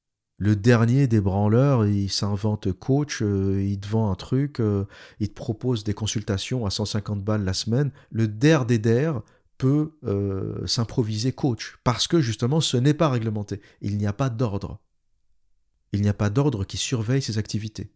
Le dernier des branleurs, il s'invente coach, euh, il te vend un truc, euh, il te propose des consultations à cent cinquante balles la semaine. Le der des der peut euh, s'improviser coach, parce que justement ce n'est pas réglementé. Il n'y a pas d'ordre. Il n'y a pas d'ordre qui surveille ces activités.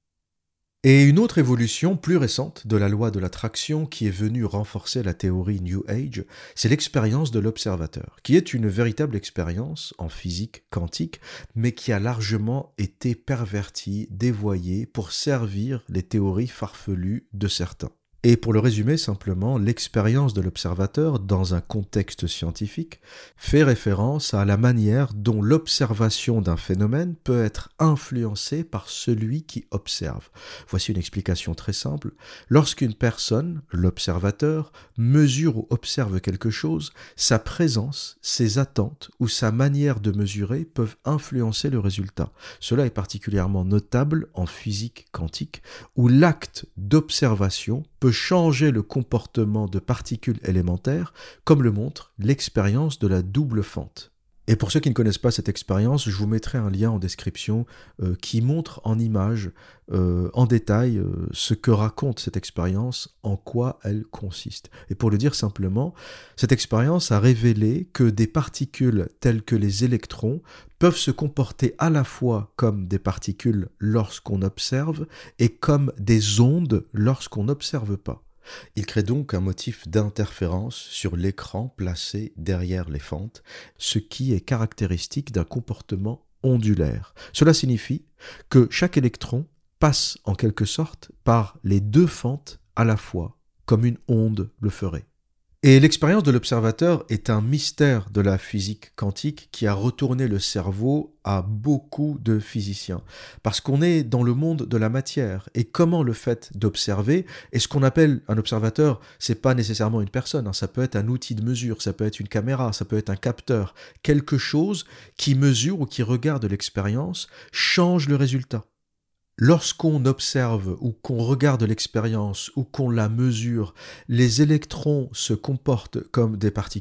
Et une autre évolution plus récente de la loi de l'attraction qui est venue renforcer la théorie New Age, c'est l'expérience de l'observateur, qui est une véritable expérience en physique quantique, mais qui a largement été pervertie, dévoyée pour servir les théories farfelues de certains. Et pour le résumer simplement, l'expérience de l'observateur dans un contexte scientifique fait référence à la manière dont l'observation d'un phénomène peut être influencée par celui qui observe. Voici une explication très simple. Lorsqu'une personne, l'observateur, mesure ou observe quelque chose, sa présence, ses attentes ou sa manière de mesurer peuvent influencer le résultat. Cela est particulièrement notable en physique quantique, où l'acte d'observation peut changer le comportement de particules élémentaires, comme le montre l'expérience de la double fente. Et pour ceux qui ne connaissent pas cette expérience, je vous mettrai un lien en description euh, qui montre en image, euh, en détail, euh, ce que raconte cette expérience, en quoi elle consiste. Et pour le dire simplement, cette expérience a révélé que des particules telles que les électrons peuvent se comporter à la fois comme des particules lorsqu'on observe et comme des ondes lorsqu'on n'observe pas. Il crée donc un motif d'interférence sur l'écran placé derrière les fentes, ce qui est caractéristique d'un comportement ondulaire. Cela signifie que chaque électron passe en quelque sorte par les deux fentes à la fois, comme une onde le ferait. Et l'expérience de l'observateur est un mystère de la physique quantique qui a retourné le cerveau à beaucoup de physiciens. Parce qu'on est dans le monde de la matière. Et comment le fait d'observer, et ce qu'on appelle un observateur, c'est pas nécessairement une personne, hein, ça peut être un outil de mesure, ça peut être une caméra, ça peut être un capteur. Quelque chose qui mesure ou qui regarde l'expérience change le résultat. Lorsqu'on observe ou qu'on regarde l'expérience ou qu'on la mesure, les électrons se comportent comme des particules,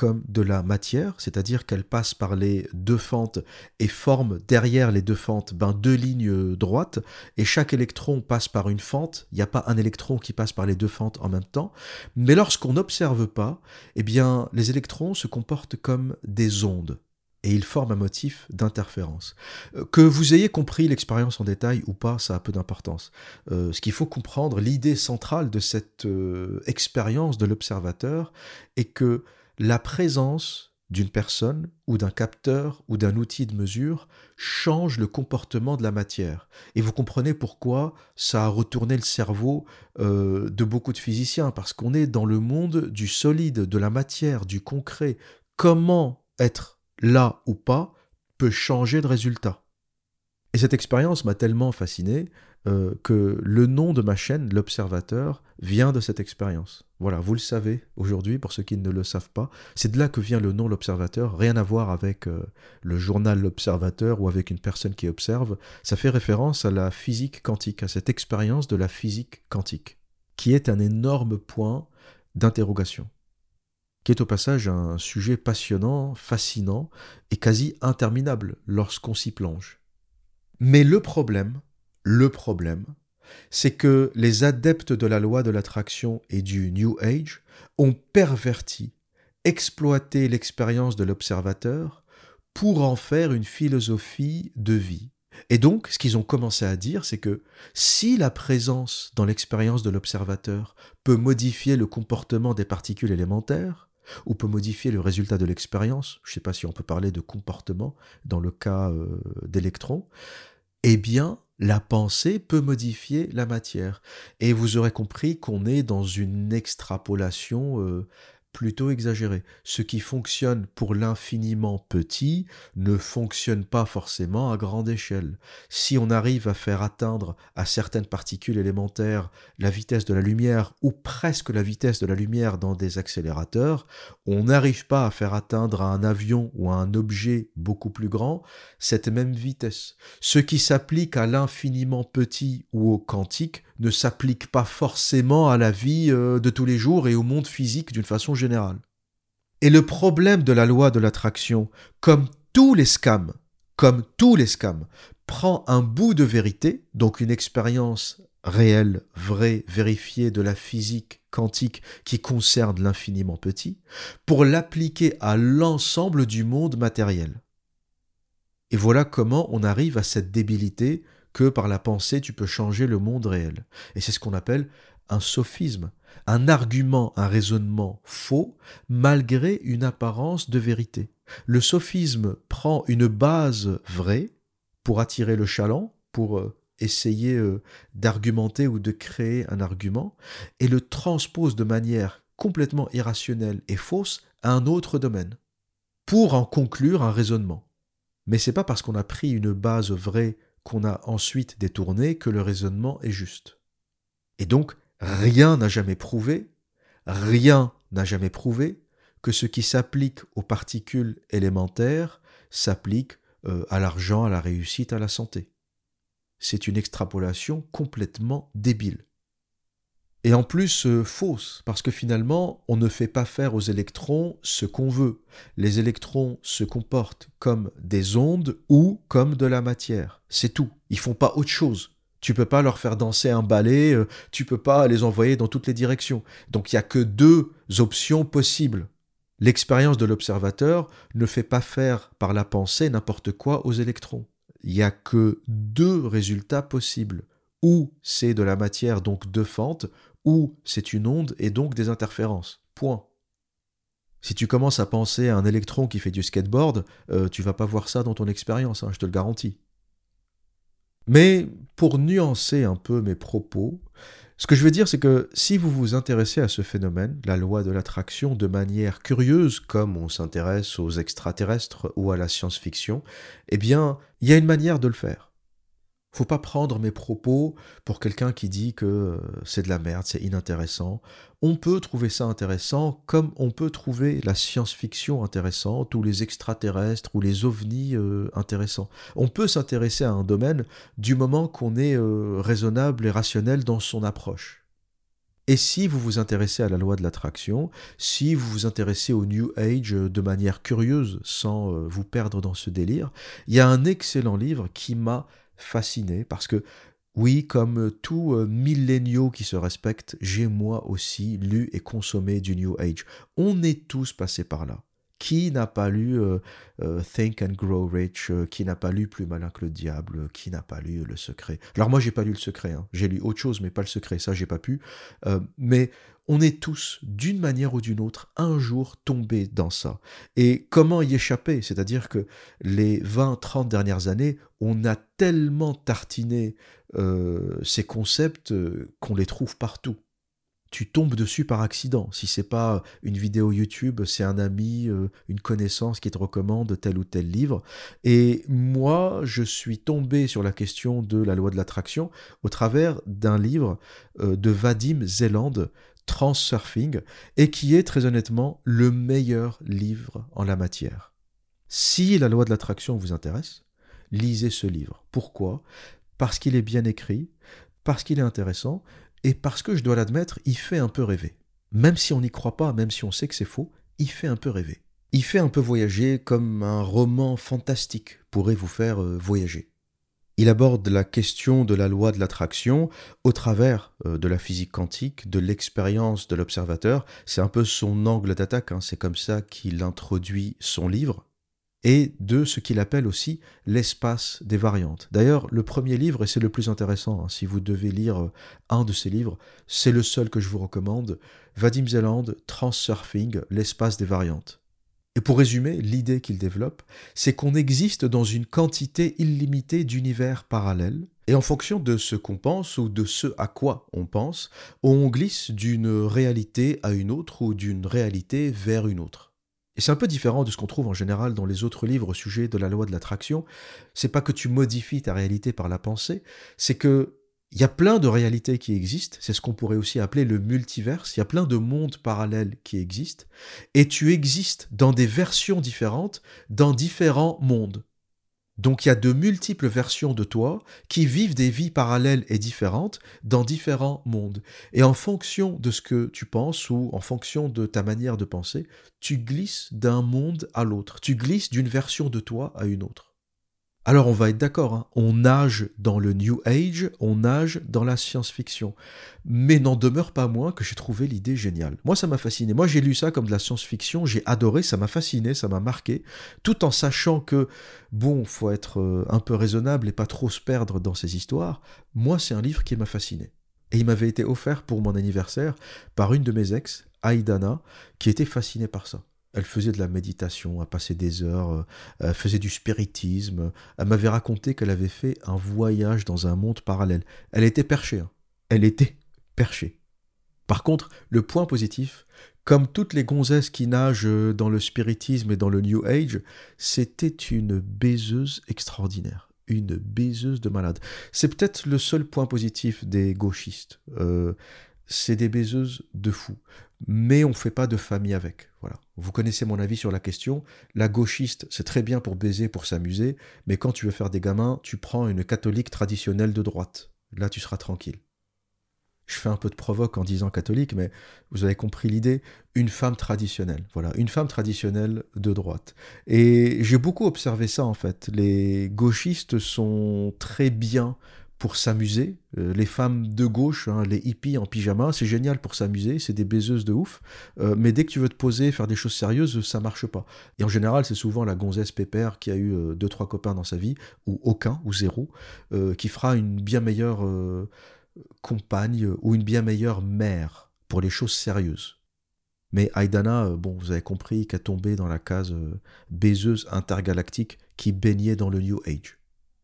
comme de la matière, c'est-à-dire qu'elle passe par les deux fentes et forme derrière les deux fentes ben, deux lignes droites, et chaque électron passe par une fente, il n'y a pas un électron qui passe par les deux fentes en même temps, mais lorsqu'on n'observe pas, eh bien, les électrons se comportent comme des ondes, et ils forment un motif d'interférence. Que vous ayez compris l'expérience en détail ou pas, ça a peu d'importance. Euh, ce qu'il faut comprendre, l'idée centrale de cette euh, expérience de l'observateur est que la présence d'une personne ou d'un capteur ou d'un outil de mesure change le comportement de la matière. Et vous comprenez pourquoi ça a retourné le cerveau euh, de beaucoup de physiciens, parce qu'on est dans le monde du solide, de la matière, du concret. Comment être là ou pas peut changer de résultat. Et cette expérience m'a tellement fasciné euh, que le nom de ma chaîne, L'Observateur, vient de cette expérience. Voilà, vous le savez aujourd'hui, pour ceux qui ne le savent pas, c'est de là que vient le nom L'Observateur, rien à voir avec euh, le journal L'Observateur ou avec une personne qui observe, ça fait référence à la physique quantique, à cette expérience de la physique quantique, qui est un énorme point d'interrogation, qui est au passage un sujet passionnant, fascinant et quasi interminable lorsqu'on s'y plonge. Mais le problème, le problème, c'est que les adeptes de la loi de l'attraction et du New Age ont perverti, exploité l'expérience de l'observateur pour en faire une philosophie de vie. Et donc, ce qu'ils ont commencé à dire, c'est que si la présence dans l'expérience de l'observateur peut modifier le comportement des particules élémentaires, ou peut modifier le résultat de l'expérience, je ne sais pas si on peut parler de comportement dans le cas euh, d'électrons, eh bien, la pensée peut modifier la matière. Et vous aurez compris qu'on est dans une extrapolation euh, plutôt exagérée. Ce qui fonctionne pour l'infiniment petit ne fonctionne pas forcément à grande échelle. Si on arrive à faire atteindre à certaines particules élémentaires la vitesse de la lumière ou presque la vitesse de la lumière dans des accélérateurs, on n'arrive pas à faire atteindre à un avion ou à un objet beaucoup plus grand cette même vitesse. Ce qui s'applique à l'infiniment petit ou au quantique ne s'applique pas forcément à la vie euh, de tous les jours et au monde physique d'une façon générale. Et le problème de la loi de l'attraction, comme tous les scams, comme tous les scams, prend un bout de vérité, donc une expérience réelle, vraie, vérifiée de la physique quantique qui concerne l'infiniment petit, pour l'appliquer à l'ensemble du monde matériel. Et voilà comment on arrive à cette débilité que par la pensée tu peux changer le monde réel. Et c'est ce qu'on appelle un sophisme, un argument, un raisonnement faux, malgré une apparence de vérité. Le sophisme prend une base vraie pour attirer le chaland, pour euh, essayer euh, d'argumenter ou de créer un argument, et le transpose de manière complètement irrationnelle et fausse à un autre domaine, pour en conclure un raisonnement. Mais c'est pas parce qu'on a pris une base vraie qu'on a ensuite détourné que le raisonnement est juste. Et donc, rien n'a jamais prouvé, rien n'a jamais prouvé que ce qui s'applique aux particules élémentaires s'applique euh, à l'argent, à la réussite, à la santé. C'est une extrapolation complètement débile. Et en plus euh, fausse, parce que finalement, on ne fait pas faire aux électrons ce qu'on veut. Les électrons se comportent comme des ondes ou comme de la matière. C'est tout. Ils font pas autre chose. Tu peux pas leur faire danser un ballet, euh, tu peux pas les envoyer dans toutes les directions. Donc il y a que deux options possibles. L'expérience de l'observateur ne fait pas faire par la pensée n'importe quoi aux électrons. Il y a que deux résultats possibles. Ou c'est de la matière, donc deux fentes, ou c'est une onde et donc des interférences. Point. Si tu commences à penser à un électron qui fait du skateboard, euh, tu vas pas voir ça dans ton expérience, hein, je te le garantis. Mais pour nuancer un peu mes propos, ce que je veux dire, c'est que si vous vous intéressez à ce phénomène, la loi de l'attraction, de manière curieuse, comme on s'intéresse aux extraterrestres ou à la science-fiction, eh bien, il y a une manière de le faire. Faut pas prendre mes propos pour quelqu'un qui dit que c'est de la merde, c'est inintéressant. On peut trouver ça intéressant comme on peut trouver la science-fiction intéressante ou les extraterrestres ou les ovnis euh, intéressants. On peut s'intéresser à un domaine du moment qu'on est euh, raisonnable et rationnel dans son approche. Et si vous vous intéressez à la loi de l'attraction, si vous vous intéressez au New Age de manière curieuse, sans euh, vous perdre dans ce délire, il y a un excellent livre qui m'a fasciné parce que, oui, comme tout euh, milléniaux qui se respectent, j'ai moi aussi lu et consommé du New Age. On est tous passés par là. Qui n'a pas lu euh, euh, Think and Grow Rich, euh, qui n'a pas lu Plus malin que le diable, euh, qui n'a pas lu Le Secret. Alors moi, j'ai pas lu Le Secret, hein. J'ai lu autre chose, mais pas Le Secret, ça, j'ai pas pu. Euh, mais on est tous, d'une manière ou d'une autre, un jour tombés dans ça. Et comment y échapper? C'est-à-dire que les vingt, trente dernières années, on a tellement tartiné euh, ces concepts euh, qu'on les trouve partout. Tu tombes dessus par accident. Si c'est pas une vidéo YouTube, c'est un ami, euh, une connaissance qui te recommande tel ou tel livre. Et moi, je suis tombé sur la question de la loi de l'attraction au travers d'un livre euh, de Vadim Zeland, Transurfing, et qui est très honnêtement le meilleur livre en la matière. Si la loi de l'attraction vous intéresse, lisez ce livre. Pourquoi? Parce qu'il est bien écrit, parce qu'il est intéressant, et parce que je dois l'admettre, il fait un peu rêver. Même si on n'y croit pas, même si on sait que c'est faux, il fait un peu rêver. Il fait un peu voyager comme un roman fantastique pourrait vous faire euh, voyager. Il aborde la question de la loi de l'attraction au travers euh, de la physique quantique, de l'expérience de l'observateur. C'est un peu son angle d'attaque, hein. C'est comme ça qu'il introduit son livre. Et de ce qu'il appelle aussi l'espace des variantes. D'ailleurs, le premier livre, et c'est le plus intéressant, hein, si vous devez lire un de ces livres, c'est le seul que je vous recommande, Vadim Zeland, Transurfing, l'espace des variantes. Et pour résumer, l'idée qu'il développe, c'est qu'on existe dans une quantité illimitée d'univers parallèles, et en fonction de ce qu'on pense ou de ce à quoi on pense, on glisse d'une réalité à une autre ou d'une réalité vers une autre. Et c'est un peu différent de ce qu'on trouve en général dans les autres livres au sujet de la loi de l'attraction. C'est pas que tu modifies ta réalité par la pensée, c'est que il y a plein de réalités qui existent, c'est ce qu'on pourrait aussi appeler le multiverse, il y a plein de mondes parallèles qui existent, et tu existes dans des versions différentes, dans différents mondes. Donc il y a de multiples versions de toi qui vivent des vies parallèles et différentes dans différents mondes. Et en fonction de ce que tu penses ou en fonction de ta manière de penser, tu glisses d'un monde à l'autre. Tu glisses d'une version de toi à une autre. Alors on va être d'accord, hein, on nage dans le New Age, on nage dans la science-fiction. Mais n'en demeure pas moins que j'ai trouvé l'idée géniale. Moi ça m'a fasciné, moi j'ai lu ça comme de la science-fiction, j'ai adoré, ça m'a fasciné, ça m'a marqué, tout en sachant que, bon, faut être euh, un peu raisonnable et pas trop se perdre dans ces histoires. Moi c'est un livre qui m'a fasciné. Et il m'avait été offert pour mon anniversaire par une de mes ex, Aïdana, qui était fascinée par ça. Elle faisait de la méditation, elle passait des heures, elle faisait du spiritisme. Elle m'avait raconté qu'elle avait fait un voyage dans un monde parallèle. Elle était perchée, hein. Elle était perchée. Par contre, le point positif, comme toutes les gonzesses qui nagent dans le spiritisme et dans le New Age, c'était une baiseuse extraordinaire. Une baiseuse de malade. C'est peut-être le seul point positif des gauchistes. Euh, c'est des baiseuses de fous. Mais on ne fait pas de famille avec. Voilà. Vous connaissez mon avis sur la question. La gauchiste, c'est très bien pour baiser, pour s'amuser, mais quand tu veux faire des gamins, tu prends une catholique traditionnelle de droite. Là, tu seras tranquille. Je fais un peu de provoque en disant catholique, mais vous avez compris l'idée. Une femme traditionnelle. Voilà, une femme traditionnelle de droite. Et j'ai beaucoup observé ça, en fait. Les gauchistes sont très bien pour s'amuser. Euh, les femmes de gauche, hein, les hippies en pyjama, c'est génial pour s'amuser, c'est des baiseuses de ouf. Euh, mais dès que tu veux te poser, faire des choses sérieuses, ça marche pas. Et en général, c'est souvent la gonzesse pépère qui a eu euh, deux, trois copains dans sa vie, ou aucun, ou zéro, euh, qui fera une bien meilleure euh, compagne ou une bien meilleure mère pour les choses sérieuses. Mais Aïdana, euh, bon, vous avez compris qu'elle tombait dans la case euh, baiseuse intergalactique qui baignait dans le New Age.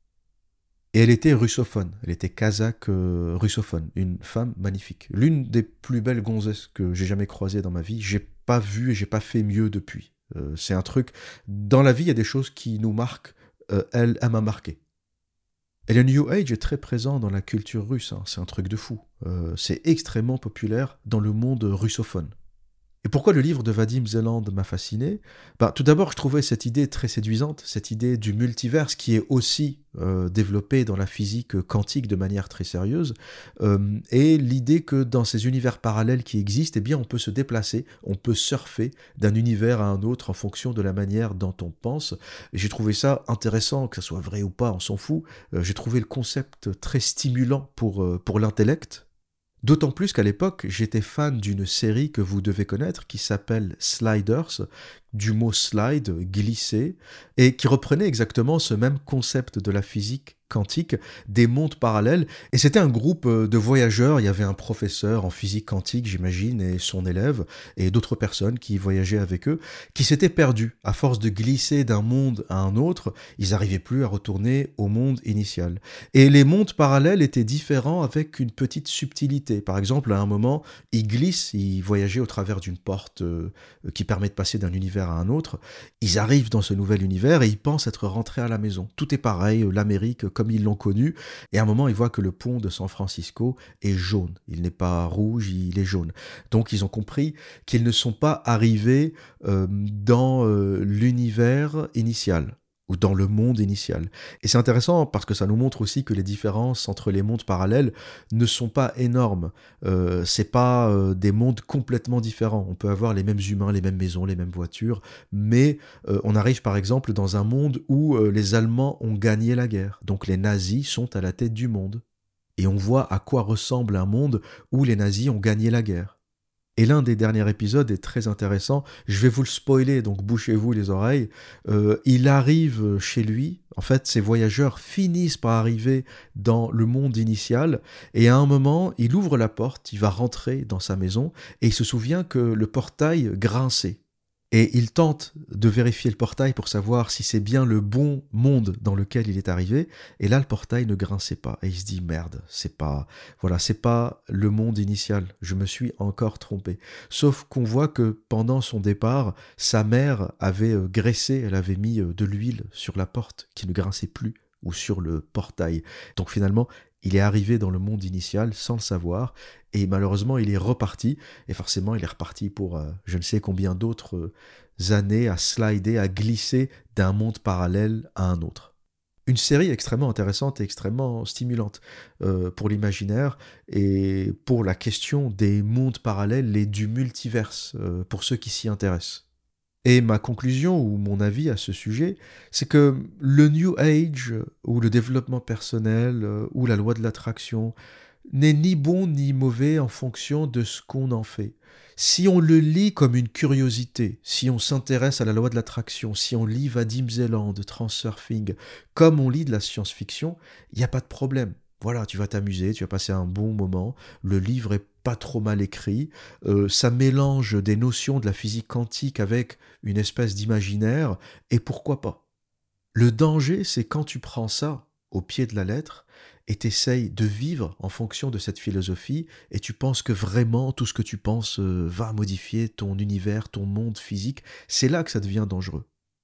Et elle était russophone, elle était kazakh euh, russophone, une femme magnifique. L'une des plus belles gonzesses que j'ai jamais croisées dans ma vie, j'ai pas vu et j'ai pas fait mieux depuis. Euh, c'est un truc, dans la vie il y a des choses qui nous marquent, euh, elle, elle m'a marqué. Et le New Age est très présent dans la culture russe, hein, c'est un truc de fou. Euh, c'est extrêmement populaire dans le monde russophone. Et pourquoi le livre de Vadim Zeland m'a fasciné? Ben, tout d'abord, je trouvais cette idée très séduisante, cette idée du multiverse qui est aussi euh, développée dans la physique quantique de manière très sérieuse, euh, et l'idée que dans ces univers parallèles qui existent, eh bien, on peut se déplacer, on peut surfer d'un univers à un autre en fonction de la manière dont on pense. Et j'ai trouvé ça intéressant, que ça soit vrai ou pas, on s'en fout. Euh, j'ai trouvé le concept très stimulant pour, euh, pour l'intellect. D'autant plus qu'à l'époque, j'étais fan d'une série que vous devez connaître qui s'appelle Sliders, du mot slide, glisser, et qui reprenait exactement ce même concept de la physique quantique, des mondes parallèles. Et c'était un groupe euh, de voyageurs, il y avait un professeur en physique quantique, j'imagine, et son élève, et d'autres personnes qui voyageaient avec eux, qui s'étaient perdus. À force de glisser d'un monde à un autre, ils n'arrivaient plus à retourner au monde initial. Et les mondes parallèles étaient différents avec une petite subtilité. Par exemple, à un moment, ils glissent, ils voyageaient au travers d'une porte euh, qui permet de passer d'un univers à un autre. Ils arrivent dans ce nouvel univers et ils pensent être rentrés à la maison. Tout est pareil, l'Amérique comme ils l'ont connu. Et à un moment, ils voient que le pont de San Francisco est jaune. Il n'est pas rouge, il est jaune. Donc, ils ont compris qu'ils ne sont pas arrivés euh, dans euh, l'univers initial ou dans le monde initial. Et c'est intéressant parce que ça nous montre aussi que les différences entre les mondes parallèles ne sont pas énormes. Euh, c'est pas euh, des mondes complètement différents. On peut avoir les mêmes humains, les mêmes maisons, les mêmes voitures, mais euh, on arrive par exemple dans un monde où euh, les Allemands ont gagné la guerre. Donc les nazis sont à la tête du monde. Et on voit à quoi ressemble un monde où les nazis ont gagné la guerre. Et l'un des derniers épisodes est très intéressant. Je vais vous le spoiler, donc bouchez-vous les oreilles. Euh, il arrive chez lui. En fait, ces voyageurs finissent par arriver dans le monde initial. Et à un moment, il ouvre la porte, il va rentrer dans sa maison et il se souvient que le portail grinçait. Et il tente de vérifier le portail pour savoir si c'est bien le bon monde dans lequel il est arrivé. Et là, le portail ne grinçait pas. Et il se dit, merde, c'est pas, voilà, c'est pas le monde initial. Je me suis encore trompé. Sauf qu'on voit que pendant son départ, sa mère avait euh, graissé, elle avait mis euh, de l'huile sur la porte qui ne grinçait plus ou sur le portail. Donc finalement, il est arrivé dans le monde initial sans le savoir, et malheureusement il est reparti, et forcément il est reparti pour euh, je ne sais combien d'autres euh, années à slider, à glisser d'un monde parallèle à un autre. Une série extrêmement intéressante et extrêmement stimulante euh, pour l'imaginaire et pour la question des mondes parallèles et du multiverse, euh, pour ceux qui s'y intéressent. Et ma conclusion ou mon avis à ce sujet, c'est que le New Age ou le développement personnel euh, ou la loi de l'attraction n'est ni bon ni mauvais en fonction de ce qu'on en fait. Si on le lit comme une curiosité, si on s'intéresse à la loi de l'attraction, si on lit Vadim Zeland, Transurfing, comme on lit de la science-fiction, il n'y a pas de problème. Voilà, tu vas t'amuser, tu vas passer un bon moment, le livre est pas trop mal écrit, euh, ça mélange des notions de la physique quantique avec une espèce d'imaginaire, et pourquoi pas. Le danger, c'est quand tu prends ça au pied de la lettre et t'essayes de vivre en fonction de cette philosophie et tu penses que vraiment tout ce que tu penses euh, va modifier ton univers, ton monde physique, c'est là que ça devient dangereux.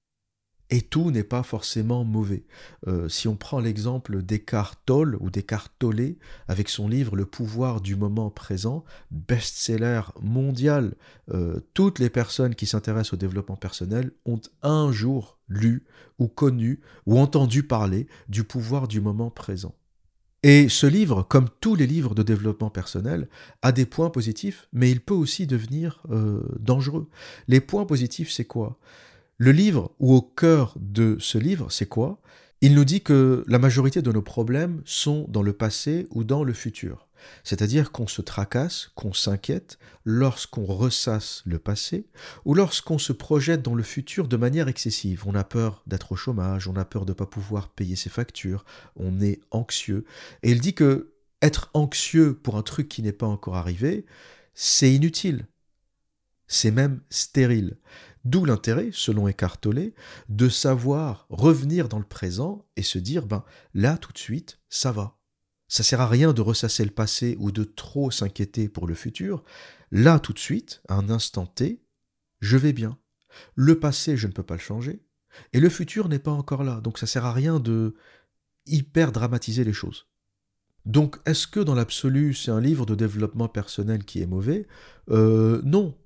Et tout n'est pas forcément mauvais. Euh, si on prend l'exemple d'Eckhart Tolle ou d'Eckhart Tolle avec son livre Le pouvoir du moment présent, best-seller mondial, euh, toutes les personnes qui s'intéressent au développement personnel ont un jour lu ou connu ou entendu parler du pouvoir du moment présent. Et ce livre, comme tous les livres de développement personnel, a des points positifs, mais il peut aussi devenir euh, dangereux. Les points positifs, c'est quoi ? Le livre, ou au cœur de ce livre, c'est quoi ? Il nous dit que la majorité de nos problèmes sont dans le passé ou dans le futur. C'est-à-dire qu'on se tracasse, qu'on s'inquiète lorsqu'on ressasse le passé ou lorsqu'on se projette dans le futur de manière excessive. On a peur d'être au chômage, on a peur de ne pas pouvoir payer ses factures, on est anxieux. Et il dit que être anxieux pour un truc qui n'est pas encore arrivé, c'est inutile. C'est même stérile. D'où l'intérêt, selon Eckhart Tolle, de savoir revenir dans le présent et se dire, ben là tout de suite, ça va. Ça sert à rien de ressasser le passé ou de trop s'inquiéter pour le futur. Là tout de suite, à un instant T, je vais bien. Le passé, je ne peux pas le changer. Et le futur n'est pas encore là. Donc ça sert à rien de hyper dramatiser les choses. Donc, est-ce que dans l'absolu, c'est un livre de développement personnel qui est mauvais ? euh, Non.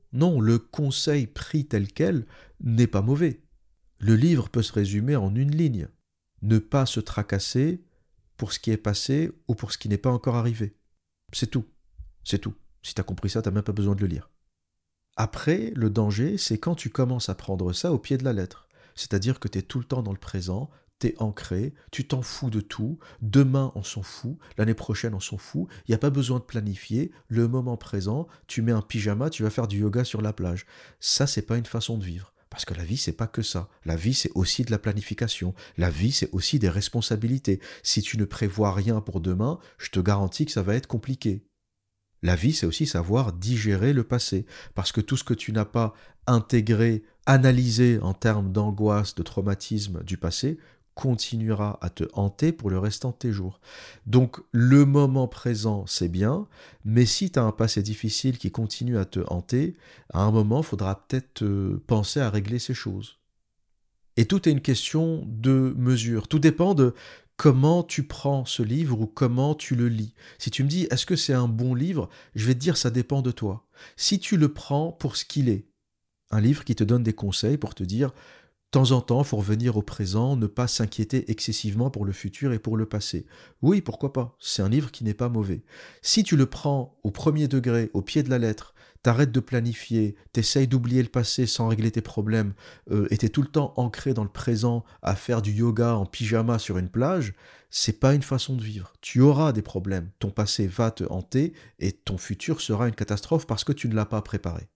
non, le conseil pris tel quel n'est pas mauvais. Le livre peut se résumer en une ligne. Ne pas se tracasser pour ce qui est passé ou pour ce qui n'est pas encore arrivé. C'est tout. C'est tout. Si tu as compris ça, tu n'as même pas besoin de le lire. Après, le danger, c'est quand tu commences à prendre ça au pied de la lettre. C'est-à-dire que tu es tout le temps dans le présent, tu es ancré, tu t'en fous de tout, demain on s'en fout, l'année prochaine on s'en fout, il n'y a pas besoin de planifier, le moment présent, tu mets un pyjama, tu vas faire du yoga sur la plage. Ça, c'est pas une façon de vivre. Parce que la vie, c'est pas que ça. La vie, c'est aussi de la planification. La vie, c'est aussi des responsabilités. Si tu ne prévois rien pour demain, je te garantis que ça va être compliqué. La vie, c'est aussi savoir digérer le passé, parce que tout ce que tu n'as pas intégré, analysé en termes d'angoisse, de traumatisme du passé, continuera à te hanter pour le restant de tes jours. Donc le moment présent, c'est bien, mais si tu as un passé difficile qui continue à te hanter, à un moment, il faudra peut-être euh, penser à régler ces choses. Et tout est une question de mesure. Tout dépend de comment tu prends ce livre ou comment tu le lis. Si tu me dis, est-ce que c'est un bon livre? Je vais te dire, ça dépend de toi. Si tu le prends pour ce qu'il est, un livre qui te donne des conseils pour te dire, de temps en temps, il faut revenir au présent, ne pas s'inquiéter excessivement pour le futur et pour le passé. Oui, pourquoi pas? C'est un livre qui n'est pas mauvais. Si tu le prends au premier degré, au pied de la lettre, t'arrêtes de planifier, t'essayes d'oublier le passé sans régler tes problèmes, euh, et t'es tout le temps ancré dans le présent à faire du yoga en pyjama sur une plage, c'est pas une façon de vivre. Tu auras des problèmes, ton passé va te hanter et ton futur sera une catastrophe parce que tu ne l'as pas préparé.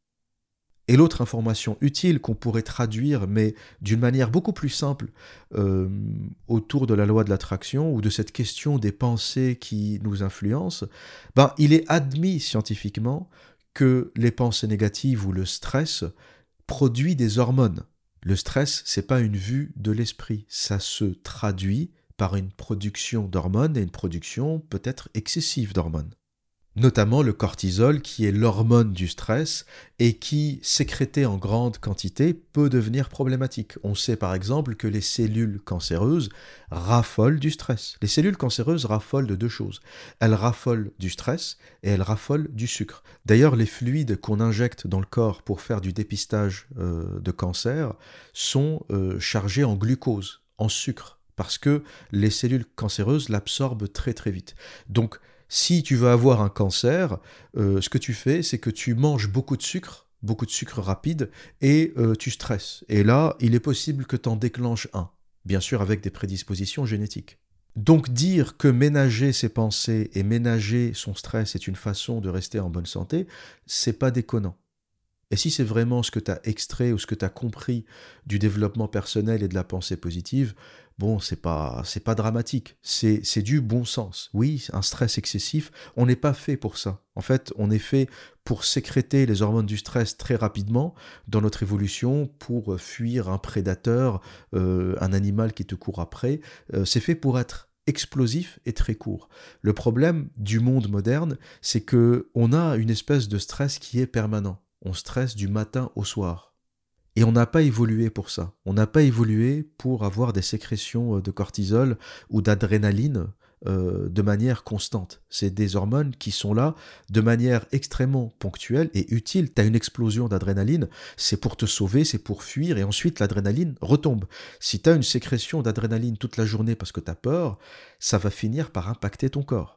Et l'autre information utile qu'on pourrait traduire, mais d'une manière beaucoup plus simple, euh, autour de la loi de l'attraction ou de cette question des pensées qui nous influencent, ben, il est admis scientifiquement que les pensées négatives ou le stress produit des hormones. Le stress, c'est pas une vue de l'esprit, ça se traduit par une production d'hormones et une production peut-être excessive d'hormones. Notamment le cortisol qui est l'hormone du stress et qui, sécrété en grande quantité, peut devenir problématique. On sait par exemple que les cellules cancéreuses raffolent du stress. Les cellules cancéreuses raffolent de deux choses. Elles raffolent du stress et elles raffolent du sucre. D'ailleurs, les fluides qu'on injecte dans le corps pour faire du dépistage euh, de cancer sont euh, chargés en glucose, en sucre, parce que les cellules cancéreuses l'absorbent très très vite. Donc, si tu veux avoir un cancer, euh, ce que tu fais, c'est que tu manges beaucoup de sucre, beaucoup de sucre rapide, et euh, tu stresses. Et là, il est possible que tu en déclenches un, bien sûr avec des prédispositions génétiques. Donc dire que ménager ses pensées et ménager son stress est une façon de rester en bonne santé, c'est pas déconnant. Et si c'est vraiment ce que tu as extrait ou ce que tu as compris du développement personnel et de la pensée positive, bon, c'est pas, c'est pas dramatique, c'est, c'est du bon sens. Oui, un stress excessif, on n'est pas fait pour ça. En fait, on est fait pour sécréter les hormones du stress très rapidement dans notre évolution, pour fuir un prédateur, euh, un animal qui te court après. Euh, c'est fait pour être explosif et très court. Le problème du monde moderne, c'est que on a une espèce de stress qui est permanent. On stresse du matin au soir. Et on n'a pas évolué pour ça. On n'a pas évolué pour avoir des sécrétions de cortisol ou d'adrénaline euh, de manière constante. C'est des hormones qui sont là de manière extrêmement ponctuelle et utile. Tu as une explosion d'adrénaline, c'est pour te sauver, c'est pour fuir, et ensuite l'adrénaline retombe. Si tu as une sécrétion d'adrénaline toute la journée parce que tu as peur, ça va finir par impacter ton corps.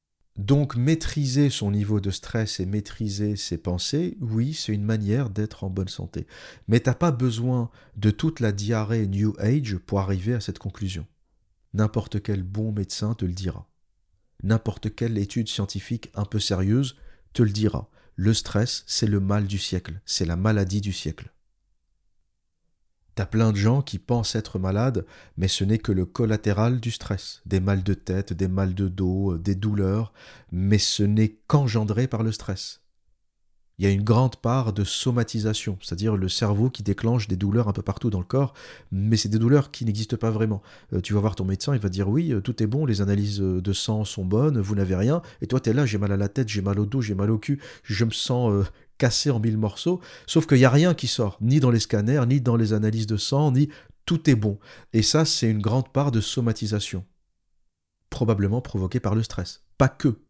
Donc maîtriser son niveau de stress et maîtriser ses pensées, oui, c'est une manière d'être en bonne santé. Mais t'as pas besoin de toute la diarrhée New Age pour arriver à cette conclusion. N'importe quel bon médecin te le dira. N'importe quelle étude scientifique un peu sérieuse te le dira. Le stress, c'est le mal du siècle, c'est la maladie du siècle. T'as plein de gens qui pensent être malades, mais ce n'est que le collatéral du stress. Des mal de tête, des mal de dos, des douleurs, mais ce n'est qu'engendré par le stress. Il y a une grande part de somatisation, c'est-à-dire le cerveau qui déclenche des douleurs un peu partout dans le corps, mais c'est des douleurs qui n'existent pas vraiment. Euh, tu vas voir ton médecin, il va te dire oui, tout est bon, les analyses de sang sont bonnes, vous n'avez rien, et toi t'es là, j'ai mal à la tête, j'ai mal au dos, j'ai mal au cul, je me sens euh, cassé en mille morceaux, sauf qu'il n'y a rien qui sort, ni dans les scanners, ni dans les analyses de sang, ni tout est bon. Et ça, c'est une grande part de somatisation, probablement provoquée par le stress. Pas que,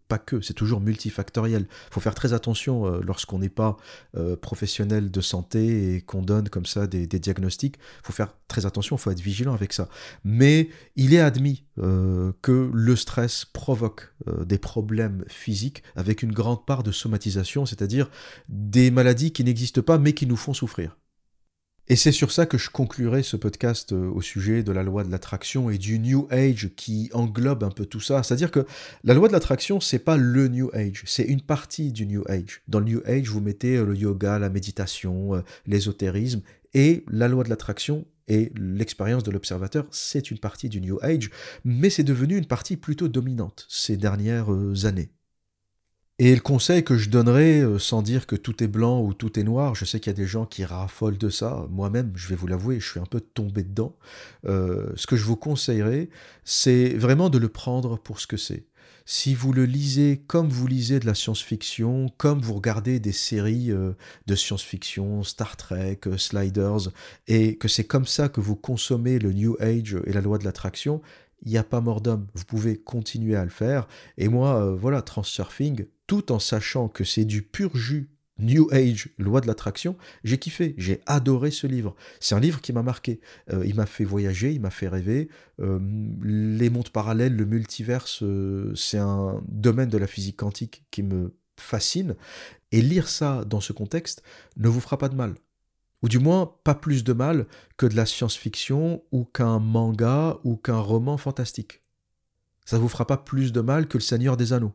pas que, c'est toujours multifactoriel. Il faut faire très attention euh, lorsqu'on n'est pas euh, professionnel de santé et qu'on donne comme ça des, des diagnostics. Il faut faire très attention, il faut être vigilant avec ça. Mais il est admis euh, que le stress provoque euh, des problèmes physiques avec une grande part de somatisation, c'est-à-dire des maladies qui n'existent pas mais qui nous font souffrir. Et c'est sur ça que je conclurai ce podcast au sujet de la loi de l'attraction et du New Age qui englobe un peu tout ça. C'est-à-dire que la loi de l'attraction, c'est pas le New Age, c'est une partie du New Age. Dans le New Age, vous mettez le yoga, la méditation, l'ésotérisme, et la loi de l'attraction et l'expérience de l'observateur, c'est une partie du New Age, mais c'est devenu une partie plutôt dominante ces dernières années. Et le conseil que je donnerais, euh, sans dire que tout est blanc ou tout est noir, je sais qu'il y a des gens qui raffolent de ça, moi-même, je vais vous l'avouer, je suis un peu tombé dedans. Euh, ce que je vous conseillerais, c'est vraiment de le prendre pour ce que c'est. Si vous le lisez comme vous lisez de la science-fiction, comme vous regardez des séries euh, de science-fiction, Star Trek, euh, Sliders, et que c'est comme ça que vous consommez le New Age et la loi de l'attraction, il n'y a pas mort d'homme. Vous pouvez continuer à le faire. Et moi, euh, voilà, Transurfing, tout en sachant que c'est du pur jus New Age, loi de l'attraction, j'ai kiffé, j'ai adoré ce livre. C'est un livre qui m'a marqué. Euh, il m'a fait voyager, il m'a fait rêver. Euh, les mondes parallèles, le multiverse, euh, c'est un domaine de la physique quantique qui me fascine. Et lire ça dans ce contexte ne vous fera pas de mal. Ou du moins, pas plus de mal que de la science-fiction ou qu'un manga ou qu'un roman fantastique. Ça ne vous fera pas plus de mal que le Seigneur des Anneaux.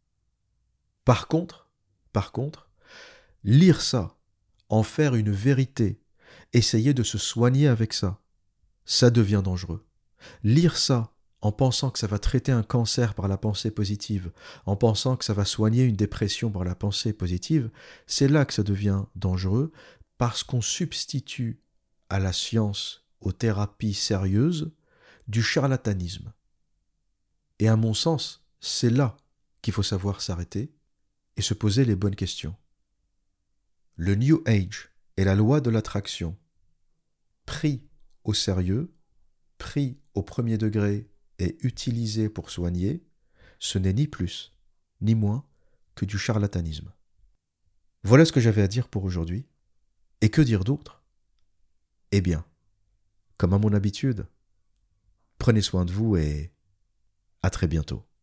Par contre, par contre, lire ça, en faire une vérité, essayer de se soigner avec ça, ça devient dangereux. Lire ça en pensant que ça va traiter un cancer par la pensée positive, en pensant que ça va soigner une dépression par la pensée positive, c'est là que ça devient dangereux, parce qu'on substitue à la science, aux thérapies sérieuses, du charlatanisme. Et à mon sens, c'est là qu'il faut savoir s'arrêter et se poser les bonnes questions. Le New Age et la loi de l'attraction, pris au sérieux, pris au premier degré et utilisé pour soigner, ce n'est ni plus, ni moins que du charlatanisme. Voilà ce que j'avais à dire pour aujourd'hui. Et que dire d'autre ? Eh bien, comme à mon habitude, prenez soin de vous et à très bientôt.